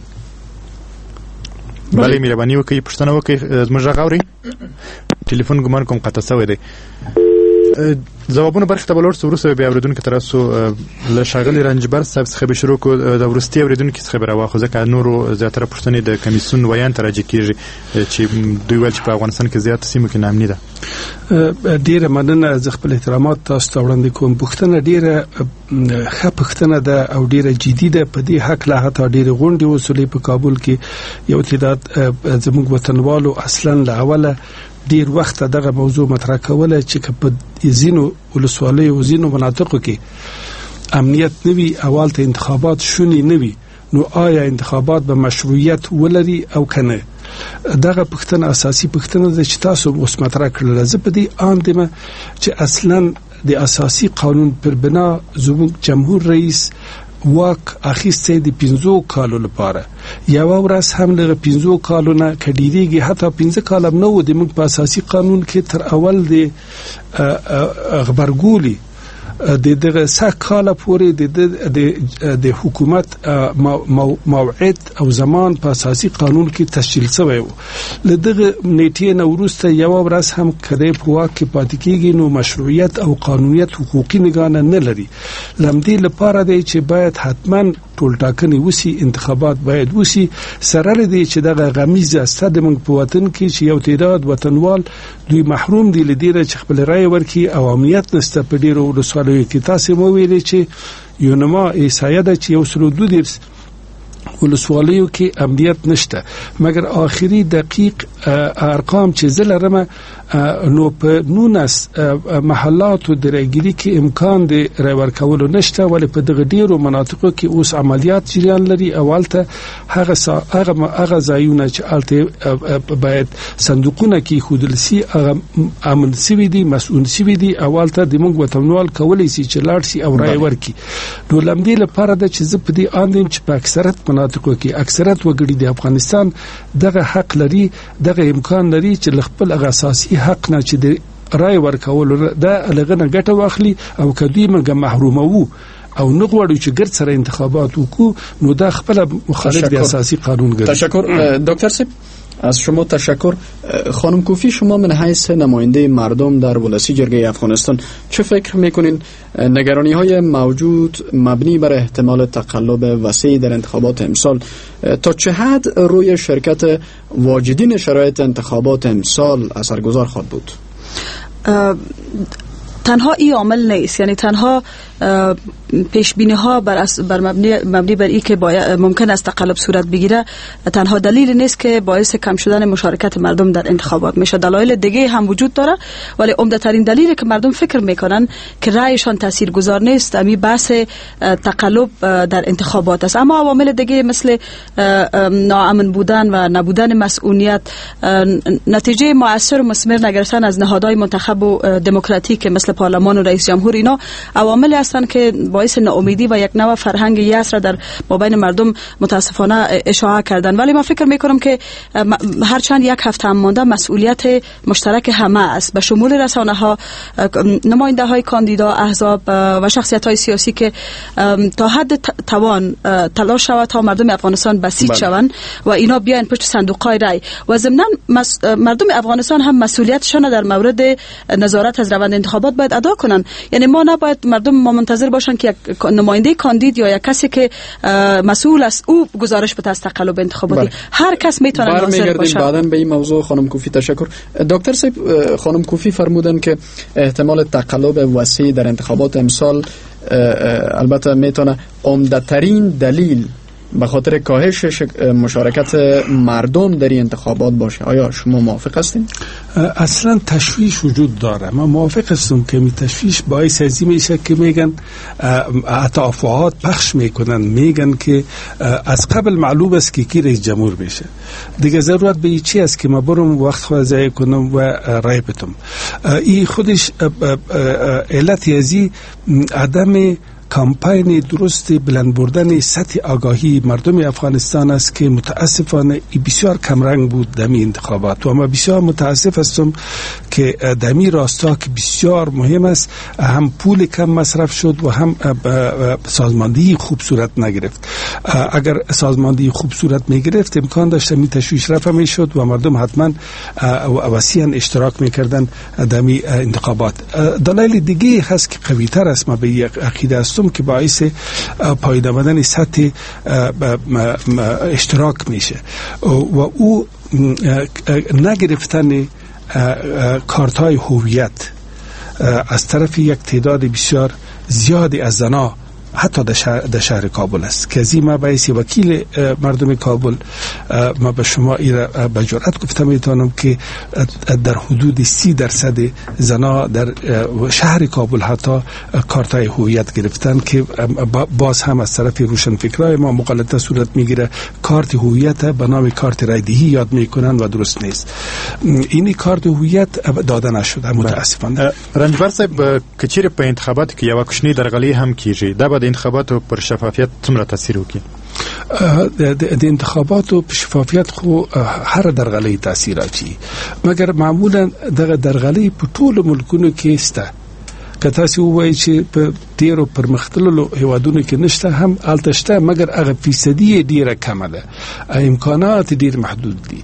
F: بله مهرباني وکړئ پوښتنه وکړئ. زموږ غږ اورئ. ټلیفون ګمان کوم قطع شوی دی. ځوابونه برخه ته ولور سورسو بیا اوریدونکو تراسو له شاغلی رنجبر صاحب څخه به شروع کو د ورستي اوریدونکو څخه به راوخه ځکه نورو زیاتره پښتنې د کمیسیون ویان ترجی کیږي چې دوی ول چې په افغانستان کې زیات سیمو کې نامني ده.
D: ډیره مننه، ز خپل احترامات تاسو ته وړاندې کوم. پښتنه ډیره ښه پښتنه ده او ډیره جدي ده په دې حق له هغه ډیره غونډې وسولې په کابل کې یو تعداد زموږ وطنوالو اصلا له اوله ډیر وخت دغه موضوع مطرح کوله چې په زینو ولسوالۍ او زینو مناطقو کې امنیت نوي اول ته انتخابات شونی نوي، نو آیا انتخابات به مشروعیت ولري او کنه؟ دغه پښتنه اساسي پښتنه ده چې تاسو اوس مطرح کړل. زه په دې اندمه چې اصلا د اساسي قانون پر بنا زموږ جمهور رئیس واک اخیسته د 15 کالو لپاره، یو ورځ هم له 15 کالو نه کډیریږي، حتی 15 کال هم نو د موږ په اساسي قانون کې تر اول د خبرګولي د دغه سکاله پورې د حکومت موعد او زمان په اساسي قانون کې تشکیل شوی و. لدغه نیټه نوروسته یو ورځ هم کده په واکه پاتې کېږي، نو مشروعیت او قانونیت حقوقي نگانه نه لري. لمدې لپاره دی چې باید حتما ټول ټاکنې وسی، انتخابات باید وسی، سره لدی چې دغه غمیزه است د موږ په وطن کې چې یو تعداد وطنوال دوی محروم دي لدیره چې خپل رائے ورکړي او امنیت نشته. په ډیرو ولسوالیو کې تاسو مو ویلي چې یو نما ایسایه ده چې یو سلو 2 ولسوالیو کې امنیت نشته، مګر آخري دقیق ارقام چې زلرمه نو په 19 محلاتو درګيري کې امکان دی رایور کولو نشته، ولی په دغه ډیرو مناطقو کې اوس عملیات جریان لري. اولته هغه ځایونه چې الته باید صندوقونه کې خودل سي هغه امن سوي دي، مسؤل سوي دي، اولته د موږ وطنوال کولای سي چې لاړ سي او رای ورکړي. نو لمدې لپاره د چې زه په دې اندم چې په اکثریت مناطقو کې اکثریت وګړي د افغانستان دغه حق لري، دغه امکان لري چې خپل اساسي حق نه چې د رای ورکولو د لغنه ګټه واخلي او کدی موږ محرومه وو او نغواړو چې ګرد سره انتخابات وکړو، نو دا خپل مخالف د اساسي قانون ګرځي.
E: تشکر دکتر صاحب، از شما تشکر. خانم کوفی، شما من حیث نماینده مردم در ولسی جرگه افغانستان چه فکر میکنین نگرانی های موجود مبنی بر احتمال تقلب وسیع در انتخابات امسال تا چه حد روی شرکت واجدین شرایط انتخابات امسال اثرگذار خواهد بود؟
G: تنها این عامل نیست، یعنی تنها پیش بینی ها بر مبنی بر این که ممکن است تقلب صورت بگیره تنها دلیل نیست که باعث کم شدن مشارکت مردم در انتخابات میشه. دلایل دیگه هم وجود داره، ولی عمده ترین دلیلی که مردم فکر میکنن که رأیشان تاثیرگذار نیست امی بحث تقلب در انتخابات است. اما عوامل دیگه مثل ناامن بودن و نبودن مسئولیت، نتیجه مؤثر و مثمر نگرفتن از نهادهای منتخب و دموکراتیک مثل پارلمان و رئیس جمهور، اینا عواملی هستند که باعث ناامیدی و یک نوع فرهنگ یأس را در مابین مردم متاسفانه اشاعه کردن. ولی من فکر میکنم که هرچند یک هفته هم مانده مسئولیت مشترک همه است، به شمول رسانه ها، نماینده های کاندیدا، احزاب و شخصیت های سیاسی که تا حد توان تلاش شود تا مردم افغانستان بسیج شوند و اینا بیاین پشت صندوق های رای. و ضمن مردم افغانستان هم مسئولیتشان در مورد نظارت از روند انتخابات باید ادا کنن. یعنی ما نباید مردم ما منتظر باشن که یک نماینده کاندید یا یک کسی که مسئول است او گزارش بده از تقلب انتخاباتی. هر کس میتونه ناظر باشه.
E: بعداً به این موضوع خانم کوفی تشکر. دکتر صاحب، خانم کوفی فرمودن که احتمال تقلب وسیع در انتخابات امسال البته میتونه عمده ترین دلیل به خاطر کاهش مشارکت مردم در این انتخابات باشه. آیا شما موافق هستین؟
D: اصلا تشویش وجود داره. من موافق هستم که می تشویش باعث ازی میشه که میگن افواهات پخش میکنن، میگن که از قبل معلوم است که کی رئیس جمهور بشه، دیگه ضرورت به چی است که ما برم وقت خود ضایع کنم و رای بدم. این خودش علت ازی عدم کامپین درست بلند بردن سطح آگاهی مردم افغانستان است که متاسفانه بسیار کمرنگ بود دمی انتخابات. و ما بسیار متاسف هستم که دمی راستا که بسیار مهم است هم پول کم مصرف شد و هم سازماندهی خوب صورت نگرفت. اگر سازماندهی خوب صورت میگرفت امکان داشت می تشویش رفع می شد و مردم حتما وسیعا اشتراک میکردن دمی انتخابات. دلایل دیگه هست که قوی تر است. ما به یک عقیده هستم که باعث پایین آمدن سطح اشتراک میشه و او نگرفتن کارت‌های هویت از طرف یک تعداد بسیار زیادی از زنها حتی در شهر کابل است که از این ما باعث وکیل مردم کابل ما به شما به جرأت گفتم میتونم که در حدود 30% زنا در شهر کابل حتی کارتای هویت گرفتن که باز هم از طرف روشنفکرای ما مغالطه صورت میگیره. کارت هویت به نام کارت رایدهی یاد میکنن و درست نیست. این کارت هویت داده نشده متاسفانه.
F: رنجبر صاحب کچیر په انتخابات کې یو کوچنی درغلي هم کیږي دا د انتخاباتو پر شفافیت څومره تاثیر وکړي؟
D: د انتخاباتو په شفافیت خو هر درغلي تاثیر اچي مګر معمولا دغه درغلي په ټولو ملکونو کې سته. که تاسو وایي چې په ډیرو پرمختللو هیوادونو کې نشته هم الته شته مګر هغه فیصدي ډیره کمه ده. امکانات ډیر محدود دي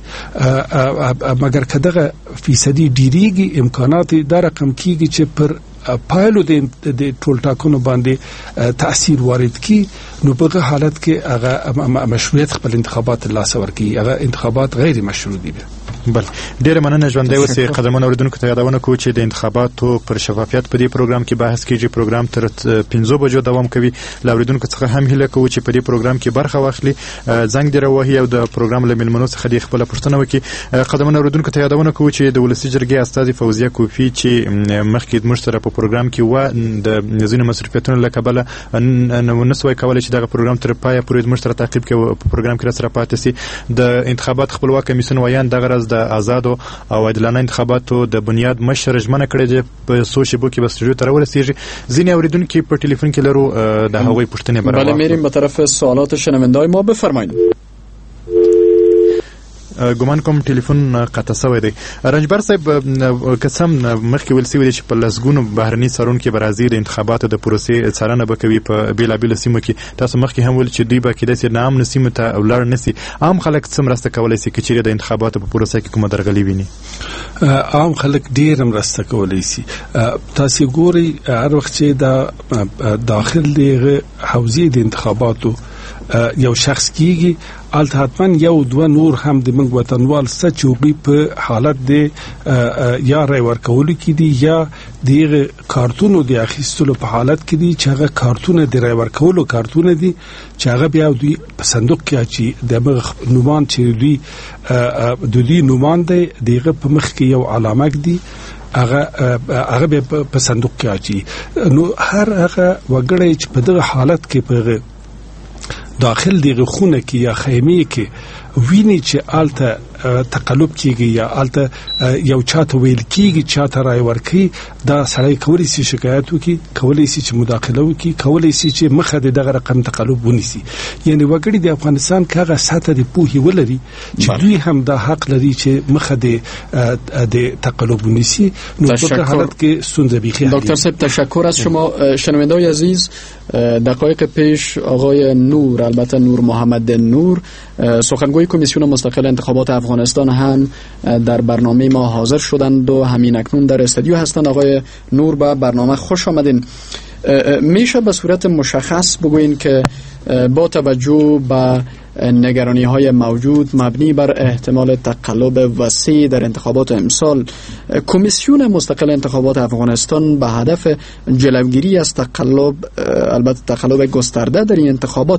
D: مګر که دغه فیصدي ډیریږي امکانات دا رقم کیږي چې پر پایلو د ټول ټاکنو باندې تاثیر وارد کی نو په حالت کې هغه مشروعیت خپل انتخابات لاس ورکړي. هغه انتخابات غیر مشروع دي.
F: بله ډېر مننه ژوندۍ اوسئ. قدرمن اوریدونکو ته یادونه کوو چې د انتخاباتو پر شفافیت په دې پروګرام کې بحث کیږي. پروګرام تر 15 بجو دوام کوي. له اوریدونکو څخه هم هیله کوو چې په دې پروګرام کې برخه واخلي، زنګ دې راوهي او د پروګرام له مېلمنو څخه دې خپله پوښتنه وکړي. قدرمن اوریدونکو ته یادونه کوو چې د ولسي جرګې استازي فوزیه کوفي چې مخکې زموږ سره په پروګرام کې و د ځینو مصرفیتونو له کبله نسوای کولی چې دغه پروګرام تر پایه پورې زموږ سره تعقیب کړي په پروګرام کې سره پاتې سي. د انتخابات خپلواک کمیسیون وایان دغه راز د آزادو او عادلانه انتخاباتو د بنیاد مشر ژمنه کړې ده په سوشل بو کې بس جو تر ورسیږي. ځینې اوریدونکو په ټلیفون کې لرو د هغوی پوښتنې برابر.
E: بله میریم به طرف سوالات شنونده‌های ما. بفرمایید.
F: ګومان کوم ټلیفون قطع شوی دی. رنجبر صاحب قسم مخکې ویل شوی دی چې په لسګونو بهرني څارونکي به راځي د انتخاباتو د پروسې څارنه به کوي په بیلابیلو سیمو کې. تاسو مخکې هم ویل چې دوی به کېدای شي ناامنو سیمو ته ولاړ نه شي. عام خلک څه مرسته کولی شي که چیرې د انتخاباتو په پروسه کې کومه درغلي ویني؟
D: عام خلک ډېره مرسته کولی شي. تاسو ګورئ هر وخت چې د داخل د حوزې د انتخاباتو یو شخص کیږي الته حتما یو دو نور هم د منګ وطنوال سچوبي په حالت د یا رای ورکولو کې دي یا د کارتونو د اخیستلو په حالت کې دي چې هغه کارتونه د رای ورکولو کارتونه دي چې هغه بیا دوی په صندوق کې اچي د نومان چې دوی نومان دی دغه په مخ کې یو علامه دي هغه په صندوق کې اچي. نو هر هغه وګړی چې په دغه حالت کې په داخل دیگه خونه کی یا خیمه کی ویني چې آلته تقلب کیږي یا آلته یو چاته ویل کیږي چاته رای ورکي دا سړی کولی شي شکایت وکړي، کولی شي چې مداخله وکړي، کولی شي چې مخه د دغه رقم تقلب ونیسي. یعنی وګړي د افغانستان کاغه ساته د پوهې ولري چې دوی هم دا حق لري چې مخه د تقلب ونیسي. نو په حالت کې ستونزه بیخي.
E: دکتر صاحب تشکر از شما. شنونده‌های عزیز دقایق پیش آقای نور، البته نور محمد نور، سخنگوی کمیسیون مستقل انتخابات افغانستان هم در برنامه ما حاضر شدند و همین اکنون در استودیو هستند. آقای نور به برنامه خوش آمدین. میشه به صورت مشخص بگوین که با توجه به نگرانی های موجود مبنی بر احتمال تقلب وسیع در انتخابات امسال، کمیسیون مستقل انتخابات افغانستان به هدف جلوگیری از تقلب، البته تقلب گسترده در این انتخابات،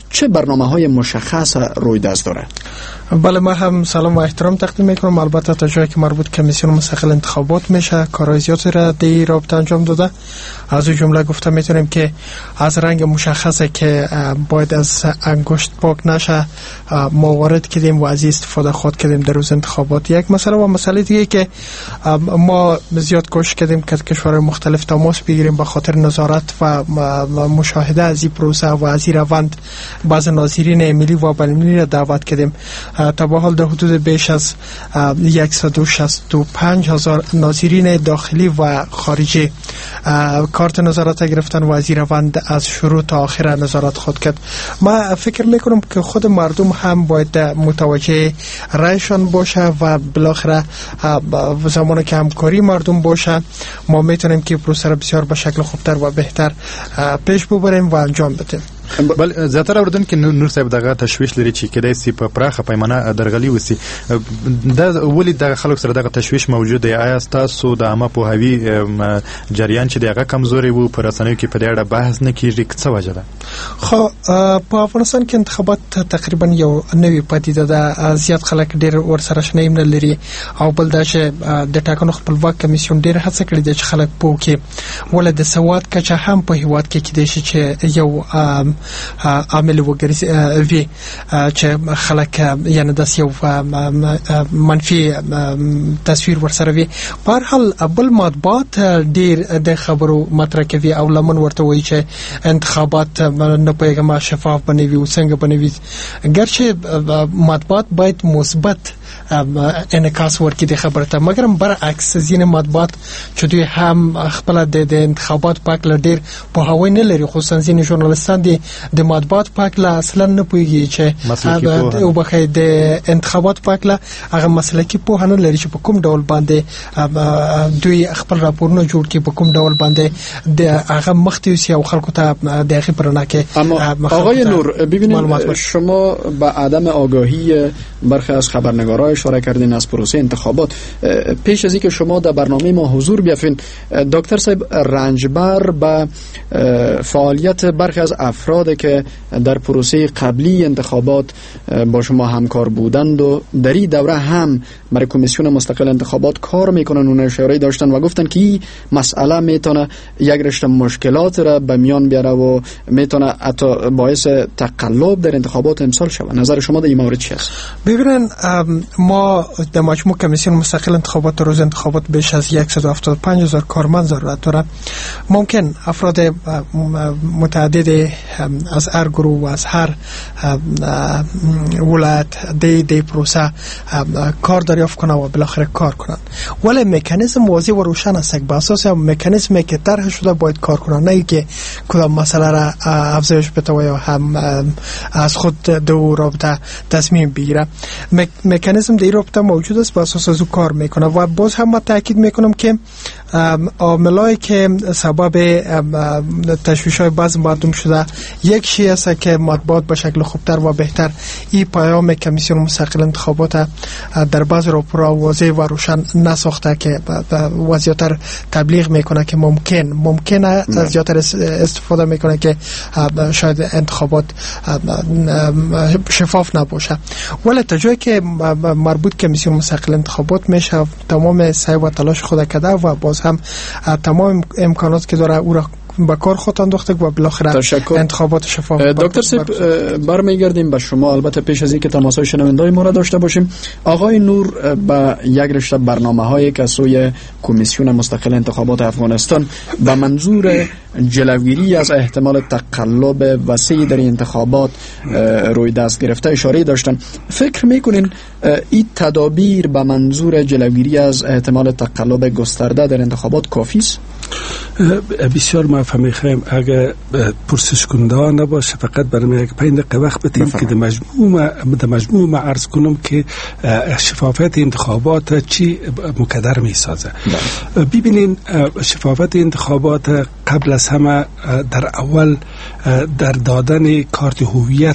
E: چه برنامه‌های مشخص روی دست داره؟
N: بله، ما هم سلام و احترام تقدیم میکنم. البته تا جایی که مربوط کمیسیون مستقل انتخابات میشه کارهای زیادی را در رابطه انجام داده. از اون جمله گفته میتونیم که از رنگ مشخصه که باید از انگشت پاک نشه ما وارد کردیم و از استفاده خود کردیم در روز انتخابات. یک مسئله و مسئله دیگه که ما زیاد کوشش کردیم که کشورهای مختلف تماس بگیریم به خاطر نظارت و مشاهده از این پروسه و از این روند. بعض ناظرین ملی و بین‌المللی را دعوت کردیم. تا به حال در حدود بیش از 165,000 ناظرین داخلی و خارجی کارت نظارت گرفتن و از این روند از شروع تا آخر نظارت خود کرد. ما فکر میکنم که خود مردم هم باید متوجه رایشان باشه و بالاخره زمانی که همکاری مردم باشه ما میتونیم که پروسه را بسیار به شکل خوبتر و بهتر پیش ببریم و انجام بدیم.
F: بل زیاتره اوردن کې نور صاحب دغه تشویش لري چې کېدای سي په پراخه پیمانه درغلي وسی دا ولې دغه خلک سره دغه تشویش موجود دی. آیا تاسو د عامه پوهاوي جریان چې دغه کمزوري وو پر رسنیو کې په دې اړه بحث نه کیږي څه وجه ده؟
N: خو په افغانستان کې انتخابات تقریبا یو نوې پدیده ده. زیات خلک ډېر ورسره شنه نه لري او بل دا چې د ټاکنو خپلواک کمیسیون ډېر هڅه کړې ده چې خلک پوه کړي. ولې د سواد کچه هم په هیواد کې کېدای شي چې یو عامل وګرځي چې خلک یعنی د یو منفي تصویر ورسره وي. په هر حال بل مطبوعات ډیر د خبرو مطرح کوي او لمن ورته وایي چې انتخابات نه پیغام شفاف بنوي او څنګه بنوي. ګرچه مطبوعات باید مثبت انعکاس ورکړي د خبره ته، مګر برعکس ځینې مطبوعات چې دوی هم خپل د انتخابات پاک لډیر په هوای نه لري، خصوصا ځینې ژورنالیستان د مطبوعات پاک لا اصلا نه پوهیږي چې او بخې د انتخابات پاک لا هغه مسلکي په نه لري چې په کوم ډول باندې دوی خپل راپورونه جوړ کړي، په کوم ډول باندې د هغه مختوسی او خلکو ته د هغه پرنا کې.
E: اما آقای نور ببینید شما با عدم آگاهی برخی از خبرنگارا اشاره کردین از پروسه انتخابات. پیش از اینکه شما در برنامه ما حضور بیافین دکتر صاحب رنجبر با فعالیت برخی از افراد که در پروسه قبلی انتخابات با شما همکار بودند و در این دوره هم برای کمیسیون مستقل انتخابات کار میکنن اون اشاره داشتن و گفتن که این مسئله میتونه یک رشته مشکلات را به میان بیاره و میتونه حتی باعث تقلب در انتخابات امسال شود. نظر شما در این مورد چی است؟
N: ببینن ما در مجموع کمیسیون مستقل انتخابات روز انتخابات بیش از 175,000 کارمند ضرورت داره. ممکن افراد متعدد از هر گروه و از هر ولایت دی پروسه کار دریافت کنه و بالاخره کار کنن، ولی مکانیزم واضح و روشن است. به اساس مکانیزمی که طرح شده باید کار کنن، نه اینکه کدام مسئله را افزایش بده و هم از خود دو رابطه تصمیم بگیره. مکانیزم در رابطه موجود است، به اساس از او کار میکنه. و باز هم تاکید میکنم که عاملایی که سبب تشویش‌های بعض مردم شده یک شیء است که مطبوعات به شکل خوبتر و بهتر این پیام کمیسیون مستقل انتخابات در بعض راپورها واضح و روشن نساخته که وضعیت تبلیغ میکنه که ممکنه زیادتر استفاده میکنه که شاید انتخابات شفاف نباشه. ولی تا جایی که مربوط کمیسیون مستقل انتخابات میشه تمام سعی و تلاش خود کرده و باز هم تمام امکانات که داره او را با کار خود انداخته و بالاخره انتخابات شفاف.
E: دکتر صاحب برمیگردیم به شما، البته پیش از اینکه تماس‌های شنونده‌های ما را داشته باشیم. آقای نور با یک رشته برنامه‌های که سوی کمیسیون مستقل انتخابات افغانستان به منظور جلوگیری از احتمال تقلب وسیع در انتخابات روی دست گرفته اشاره داشتن. فکر میکنین این تدابیر به منظور جلوگیری از احتمال تقلب گسترده در انتخابات کافی است؟
D: بسیار موافق میخوایم اگر پرسش کننده ها نباشه، فقط برای یک 5 دقیقه وقت بدیم که در مجموع ما عرض کنم که شفافیت انتخابات چی مقدر میسازه. ببینین شفافیت انتخابات قبل از همه در اول در دادن کارت هویت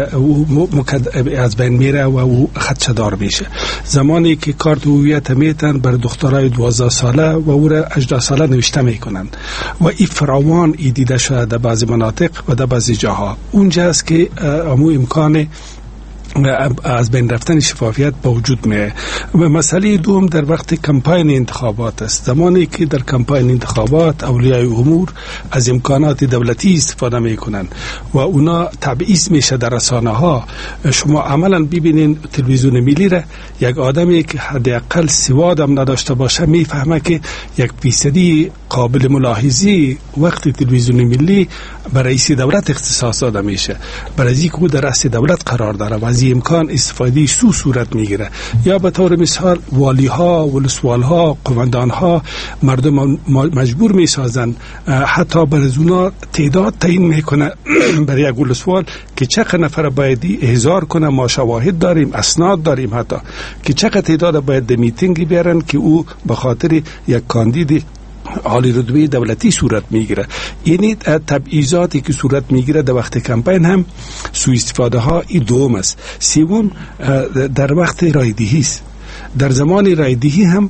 D: از بین میره و او خدشه‌دار میشه. زمانی که کارت هویت میتن بر دخترای 12 ساله و او را 18 ساله نوشته میکنن و این فراوان دیده شده در بعضی مناطق و در بعضی جاها. اونجا است که امو امکان از بین رفتن شفافیت با وجود میه. مسئله دوم در وقت کمپاین انتخابات است. زمانی که در کمپاین انتخابات اولیای امور از امکانات دولتی استفاده میکنن و اونا تبعیض میشه در رسانه ها. شما عملا ببینین تلویزیون ملی را یک آدمی که حداقل سواد هم نداشته باشه میفهمه که 1% قابل ملاحظی وقتی تلویزیون ملی برای رئیس دولت اختصاص داده میشه، برای اینکه او در رأس دولت قرار داره و از این امکان استفاده سو صورت میگیره. یا به طور مثال والی ها، ولسوال ها، قماندان ها مردم مجبور میسازن حتی بر از اونا تعداد تعیین میکنه برای یک ولسوال که چقدر نفر باید احضار کنه. ما شواهد داریم، اسناد داریم حتی که چقدر تعداد باید میتینگی بیارن که او به خاطر یک کاندید عالی رتبه دولتی صورت میگیره. یعنی تبعیضاتی که صورت میگیره در وقت کمپین هم سوء استفاده ها این دوم است. سوم در وقت رایدهی است. در زمان رایدهی هم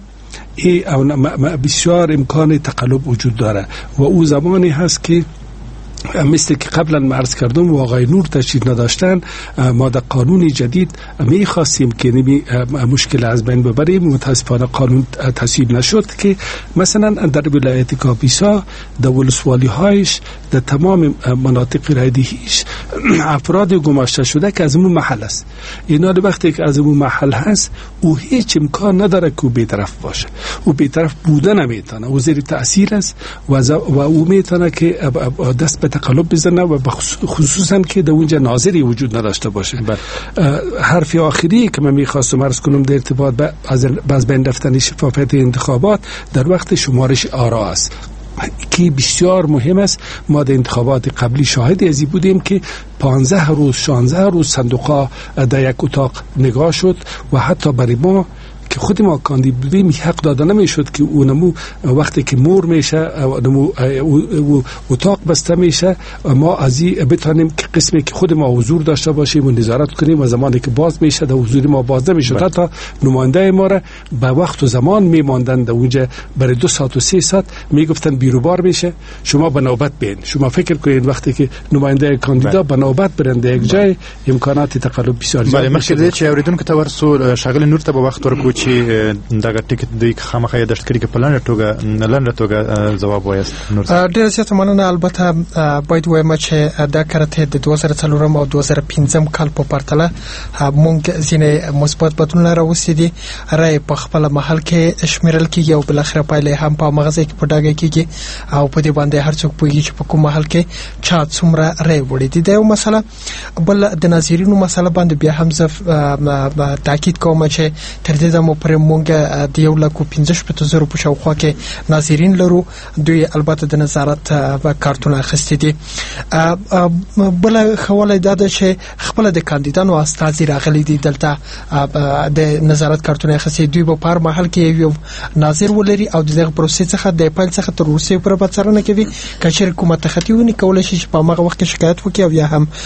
D: بسیار امکان تقلب وجود داره و او زمانی هست که مثل که قبلا عرض کردم و آقای نور تشدید نداشتن، ما در قانون جدید میخواستیم که مشکل از بین ببریم. متاسفانه قانون تصویب نشد که مثلا در ولایت کاپیسا در ولسوالی هایش در تمام مناطق رایدهیش افراد گماشته شده که از اون محل است. اینا وقتی که از اون محل هست او هیچ امکان نداره که بی‌طرف باشه. او بی‌طرف بودن نمیتونه، او زیر تأثیر است و او میتونه که دست به تقلب بزنه و خصوصا که در اونجا ناظری وجود نداشته باشه. حرف آخری که من میخواستم عرض کنم در ارتباط از بین رفتن شفافیت انتخابات در وقت شمارش آرا است که بسیار مهم است. ما در انتخابات قبلی شاهد ازی بودیم که 15 روز 16 روز صندوق‌ها در یک اتاق نگاه شد و حتی برای ما که خود ما کاندید بودیم حق داده نمیشد که اونمو وقتی که مور میشه اتاق بسته میشه ما از این بتانیم که قسمی که خود ما حضور داشته باشیم و نظارت کنیم و زمانی که باز میشه در حضور ما باز نمیشد. حتی نماینده ما را به وقت و زمان میماندن در اونجا برای 2 ساعت و 3 ساعت میگفتن بیروبار میشه شما به نوبت بین. شما فکر کنید وقتی که نماینده کاندیدا به نوبت برنده یک جای امکانات تقلب بسیار زیاد.
F: بله مخکې چې اوریدونکو ته ورسو شاغل نور ته به وخت ورکو چې دغه ټیکټ دوی خامخا یادښت کړي کې په لنډه توګه ځواب وایست.
N: ډېره زیاته مننه. البته باید وایم چې دا کرته د 2004 او 2015 کال په پرتله مونږ ځینې مثبت بدلونونه راوستي دي. رای په خپل محل کې شمیرل کېږي او بل اخر پایله هم په مغزه کې په ډاګه کېږي او په دې باندې هر څوک پوهیږي چې په کوم محل کې چا څومره رای وړي دي. دا یو مسله. بل د ناظرینو مسله باندې بیا هم زه تاکید کوم چې تر دې دمو پر مونږ د 1,15,000 په شاوخوا کې ناظرین لرو. دوی البته د نظارت کارتونه اخیستي دي. بل خواله دا ده چې خپل د کاندیدانو استازي راغلي دي دلته د نظارت کارتونه اخیستي. دوی په هر محل کې یو ناظر ولري او دغه پروسې څخه د پیل څخه تر وروسته پر بچرنه کوي. کچېر کومه تخطیونی کولای شي چې په هغه وخت کې شکایت وکړي او یا هم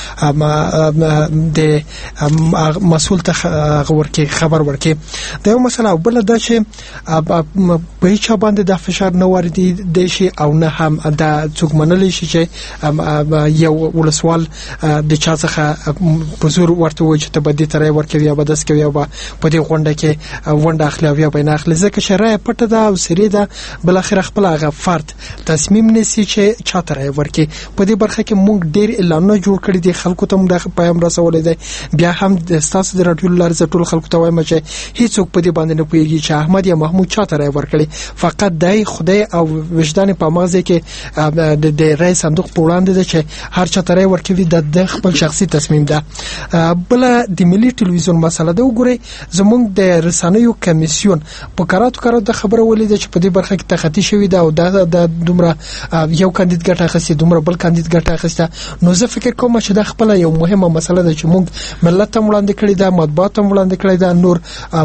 N: د مسؤل ته ورکړي خبر ورکړي. دا یو مسله. بل دا چې په هیڅ باندې د فشار نه واردی د شي او نه هم د څوک منل شي چې یو ولسوال د چا څخه په زور ورته وایي چې ته به دې ترې ورکوي یا به داس کوي یا به په دې غونډه کې ونډه اخلي او یا به نه اخلي. ځکه چې رایه پټه ده او سری ده. بل اخر خپل هغه فرد تصمیم نیسي چې چا ترې ورکي. په دې برخه کې موږ ډېر اعلانونه جوړ کړي دي. خلکو ته موږ د پیغام رسولې ده. بیا هم د تاسو د رادیو لار ټول خلکو ته وایم چې هیڅوک په دې باندې نه پوهیږي چې احمد یا محمود چا ترې ورکړي. فقط دای خدای او وجدان په مغزه کې د رای صندوق په وړاندې ده چې هر چا ترې ورکوي د خپل شخصي تصمیم ده. بل د ملي ټلویزیون مسله ده. وګورئ زمونږ د رسنیو کمیسیون په کاراتو د خبره ولیده چې په دې برخه کې تخطی شوی ده او د دومره یو کاندید ګټه اخیسته دومره بل کاندید ګټه اخیسته. نو زه فکر کوم چې دا خپل یو مهمه مسله ده چې موږ ملت ته وړاندې کړی ده، مطبوعات ته وړاندې کړی ده، نور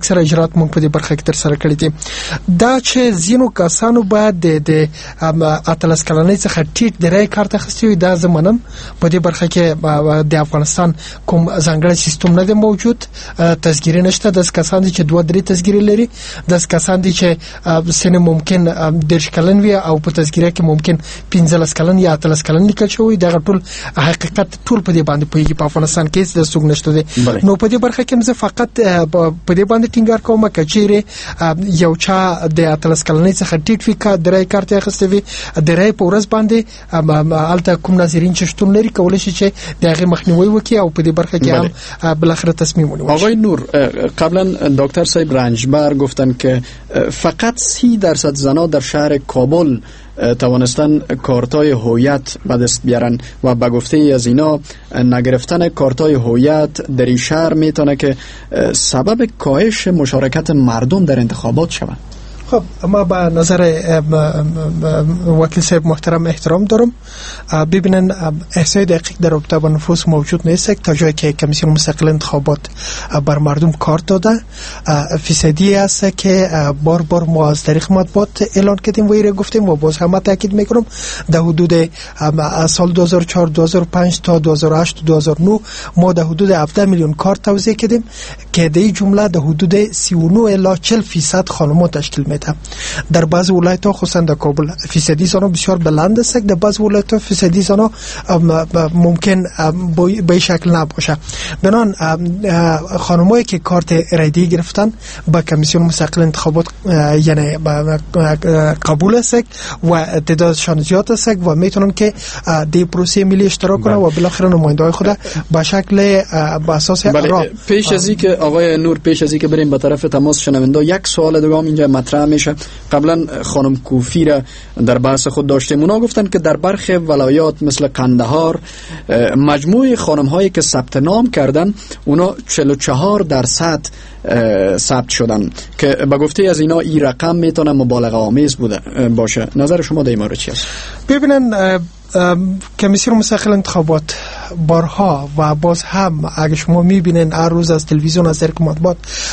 N: اکثر اجرات مونږ په دې برخه کې تر سره کړی دي. دا چې زینو کسانو بعد د اتلس کلنۍ څخه ټیټ د رای کارت اخیستی دا زمونم په دې برخه کې د افغانستان کوم ځانګړی سیستم نه دی موجود، تذکیره نشته. د کسان دي چې 2-3 تذکیره لري، د کسان دي چې سن ممکن 10 کلن وي او په تذکیره کې ممکن 15 کلن یا 13 کلن لیکل شوی. دا ټول حقیقت ټول په دې باندې پیږي په افغانستان کې د سوق نشته دي. نو په دې برخه کې زه فقط په دې باندې ټینګار کوم چې یو چا د 13 کلنۍ څخه ټیټ فکر درای کارت اخیستی وي، درای په ورځ باندې الته کوم ناظرین چې شتون لري کولای شي چې دغه مخنیوي وکړي او په دې برخه کې هم بالاخره تصمیم ونیسي.
E: آقای نور، قبلا دکتر صاحب رنجبر گفتن که فقط 30% زنان در شهر کابل توانستن کارتای هویت به دست بیارن و به گفته از اینا نگرفتن کارتای هویت در این شهر میتونه که سبب کاهش مشارکت مردم در انتخابات شود.
N: خب ما به نظر وکیل صاحب محترم احترام دارم. ببینن احصای دقیق در رابطه با نفوس موجود نیست تا جایی که کمیسیون مستقل انتخابات بر مردم کارت داده. فیصدی است که بار ما از طریق مطبوعات اعلان کردیم و ایره گفتیم و باز هم تاکید میکنم در حدود سال 2004 2005 تا 2008 2009 ما در حدود 17 میلیون کارت توزیع کردیم که در این جمله در حدود 39 الی 40% خانم‌ها تشکیل میده. در بعض ولایت‌ها خصوصا در کابل فیصدی زنان بسیار بلند است، در بعض ولایت‌ها فیصدی زنان ممکن به شکل نباشه. بنان خانمایی که کارت رایده‌ای گرفتن با کمیسیون مستقل انتخابات یعنی قبول است و تعدادشان زیاد است و میتونن که در پروسه ملی اشتراک کنن و بالاخره نماینده‌های خود به شکل با اساس آرا.
E: پیش از اینکه آقای نور، پیش از اینکه بریم به طرف تماس شنونده، یک سوال دیگه اینجا مطرح میشه. قبلا خانم کوفی را در بحث خود داشتیم، اونا گفتن که در برخی ولایات مثل قندهار مجموع خانم هایی که ثبت نام کردن اونا 44% ثبت شدن که به گفته از اینا این رقم میتونه مبالغه آمیز باشه. نظر شما در این مورد چی است؟
N: ببینن کمیسیون مستقل انتخابات بارها و باز هم اگه شما میبینین هر روز از تلویزیون از طریق مطبوعات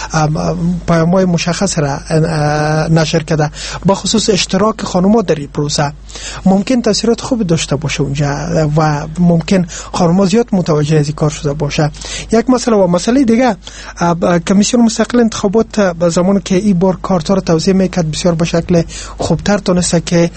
N: پیام‌های مشخص را نشر کرده با خصوص اشتراک خانم‌ها در این پروسه. ممکن تاثیرات خوب داشته باشه اونجا و ممکن خانم‌ها زیاد متوجه از این کار شده باشه. یک مسئله و مسئله دیگه، کمیسیون مستقل انتخابات به زمانی که این بار کارتا رو توزیع میکرد بسیار به شکل خوبتر تونسته که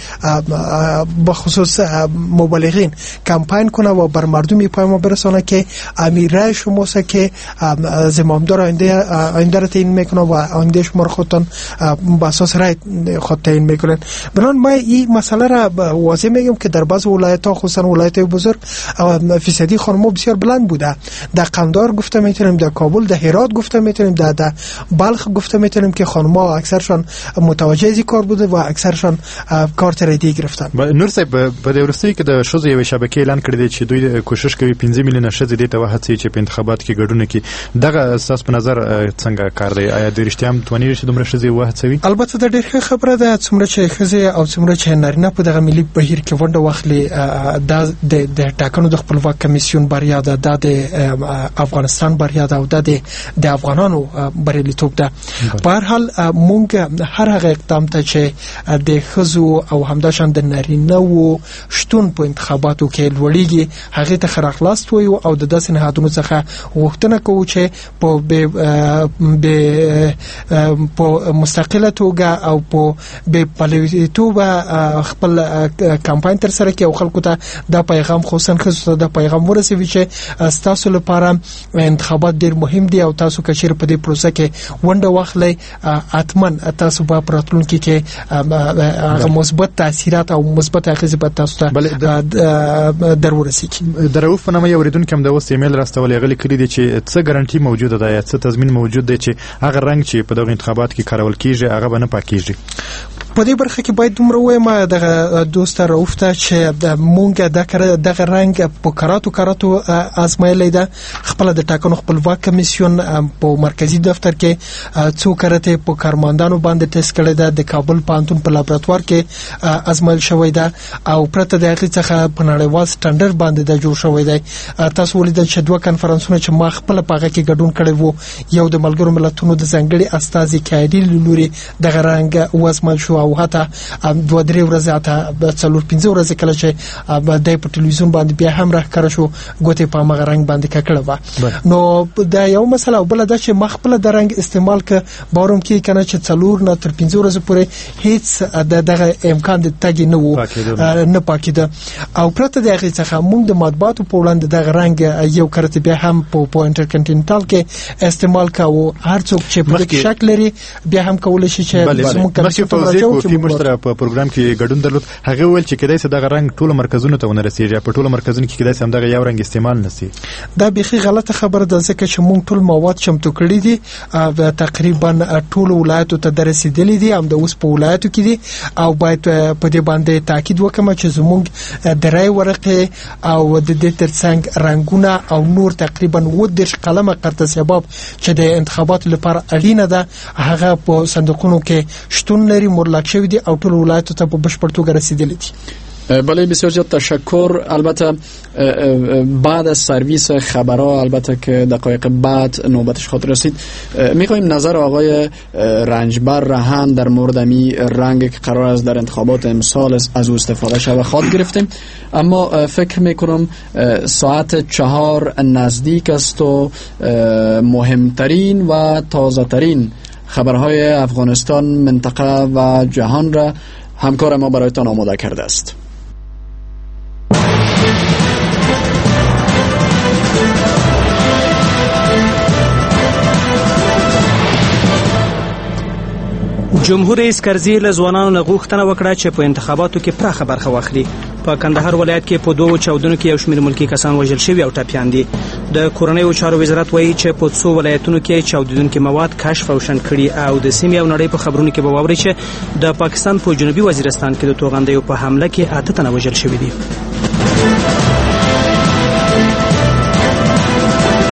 N: با خصوص مبالغین کمپین کنه و بر مردم پیام برسانه که امیرای شماست که زمامدار آینده را تعیین میکنه و آینده شما رو خودتان با اساس رای خود تعیین میکنن. بنابراین ما این مسئله را واضح میگم که در بعض ولایت‌ها خصوصا ولایت‌های بزرگ فیصدی خانم‌ها بسیار بلند بوده. در قندهار گفته میتونیم، در کابل، در هرات گفته میتونیم، در بلخ گفته میتونیم که خانم‌ها اکثرشان متوجه از کار بوده و اکثرشان کارت رایدی گرفتن.
F: نور صاحب په دورسته کې د شوزې یو شبکې اعلان کړی دی چې دوی کوشش کوي 15 میلیونه شذې دې ته وهڅي چې په انتخابات کې ګډون کړي. دغه اساس په نظر څنګه کار دی؟ آیا د رښتیا تواني چې دومره شذې وهڅوي؟
N: البته د ډېر خبره ده څومره چې ښځې او څومره چې نارینه په دغه ملي بهیر کې ونډه واخلي د ټاکنو د خپلواک کمیسیون بریا ده، د افغانستان بریا ده او د افغانانو بریالیتوب ده. په هر حال مونږ هر هغه اقدام ته چې د ښځو او همداشان د نارینه و شتون په انتخاباتو کې لوړیږي هغه ته خراخلاست وي او د داسې نهادونو څخه غوښتنه کوو چې په مستقله توګه او په پالیټوب خپل کمپاین تر سره کې او خلکو ته دا پیغام خصوصا خصوصا دا پیغام ورسوي چې تاسو لپاره انتخابات ډیر مهم دي او تاسو کچیر په دې پروسه کې ونډه واخلئ، حتما تاسو په راتلونکي کې هغه مثبت تاثیرات او مثبت اغیزې به تاسو ته در ورسیږي.
F: دروف په نامه یو اوریدونکو هم د اوس ایمیل راستولې غلي کړی دی چې څه ګارانټي موجوده ده یا څه تضمین موجود دی چې هغه رنګ چې په دغه انتخابات کې کارول کیږي هغه به نه پاکیږي؟
N: په دې برخه کې باید دومره وایم دغه دوست رؤف ته چې مونږ دغه رنګ په کاراتو ازمایلې ده. خپل د ټاکنو خپلواک کمیسیون په مرکزی دفتر کې څو کرته په کارمندانو باندې ټیسټ کړی ده. د کابل پوهنتون په لابراتوار کې ازمایل شوی ده او پرته د هغې څخه په نړیوال سټانډرډ باندې دا جوړ شوی دی. تاسو ولیدل چې دوه کنفرانسونه چې ما خپل په هغه کې ګډون کړی وو، یو د ملګرو ملتونو د ځانګړي استازي کایدي لوري دغه رنګ وازمل شو او حتی 2-3 ورځې ته 4-5 ورځې کله چې د په ټلویزیون باندې بیا هم راښکاره شو ګوتې په هغه رنګ باندې ککړه وه. نو دا یو مسله او بل دا چې ما خپل د رنګ استعمال ک باروم کې کنه چې 4 نه تر 5 ورځې پورې هیڅ دغه امکان د تګ نه وو نه پاکیده. او پرته د هغې څخه موږ د مطبوعاتو په وړاندې دغه رنګ یو کرته بیا هم په انټرکنټینټال کې استعمال کاوه. هر څوک چې په دې شک لري بیا هم کولای شي چې زموږ کمیسیون ته راځو چې
F: مشترک په پروګرام کې ګډون درلود. هغه ویل چې کدای څه دغه رنګ ټول مرکزونو ته ونه رسیږي، په ټول مرکزونو کې کدای څه هم دغه یو رنګ استعمال نشي.
N: دا بيخي غلطه خبره ده ځکه چې موږ ټول مواد چمتو کړی دي تقریبا ټول ولایتو ته درسیدلي دي، هم د اوس په ولایتو کې دي او باید په دې باندې تاکید وکړم چې زموږ د رای ورقه او د دې ترڅنګ رنگونه او نور تقریبا 10 قلمه قرطه سبب چې د انتخاباتو لپاره اړینه ده هغه په صندوقونو کې شتون لري، مرلک شوی دي او ټول ولایتو ته په بشپړ توګه رسیدلي دي.
E: بله بسیار زیاد تشکر. البته بعد از سرویس خبرها، البته که دقایق بعد نوبتش خود رسید، میخوایم نظر آقای رنجبر را هم در مورد می رنگ که قرار است در انتخابات امسال از او استفاده شود خواهد گرفتیم. اما فکر میکنم ساعت 4 نزدیک است و مهمترین و تازه ترین خبرهای افغانستان، منطقه و جهان را همکار ما برایتان آماده کرده است.
B: جمهور رئیس کرزي له ځوانانو نه غوښتنه وکړه چې په انتخاباتو کې پراخه برخه واخلي. په کندهار ولایت کې په 2 چاودنو کې یو شمېر ملکی کسان وژل شوي او ټپیان دي. د کورنیو چارو وزارت وایي چې په 2 ولایتونو کې چاودیدونکي مواد کشف او شنډ کړي او د سیمې او نړۍ په خبرونو کې به واوري چې د پاکستان په جنوبي وزیرستان کې د توغندیو په حمله کې 8 تنه وژل شوي دي.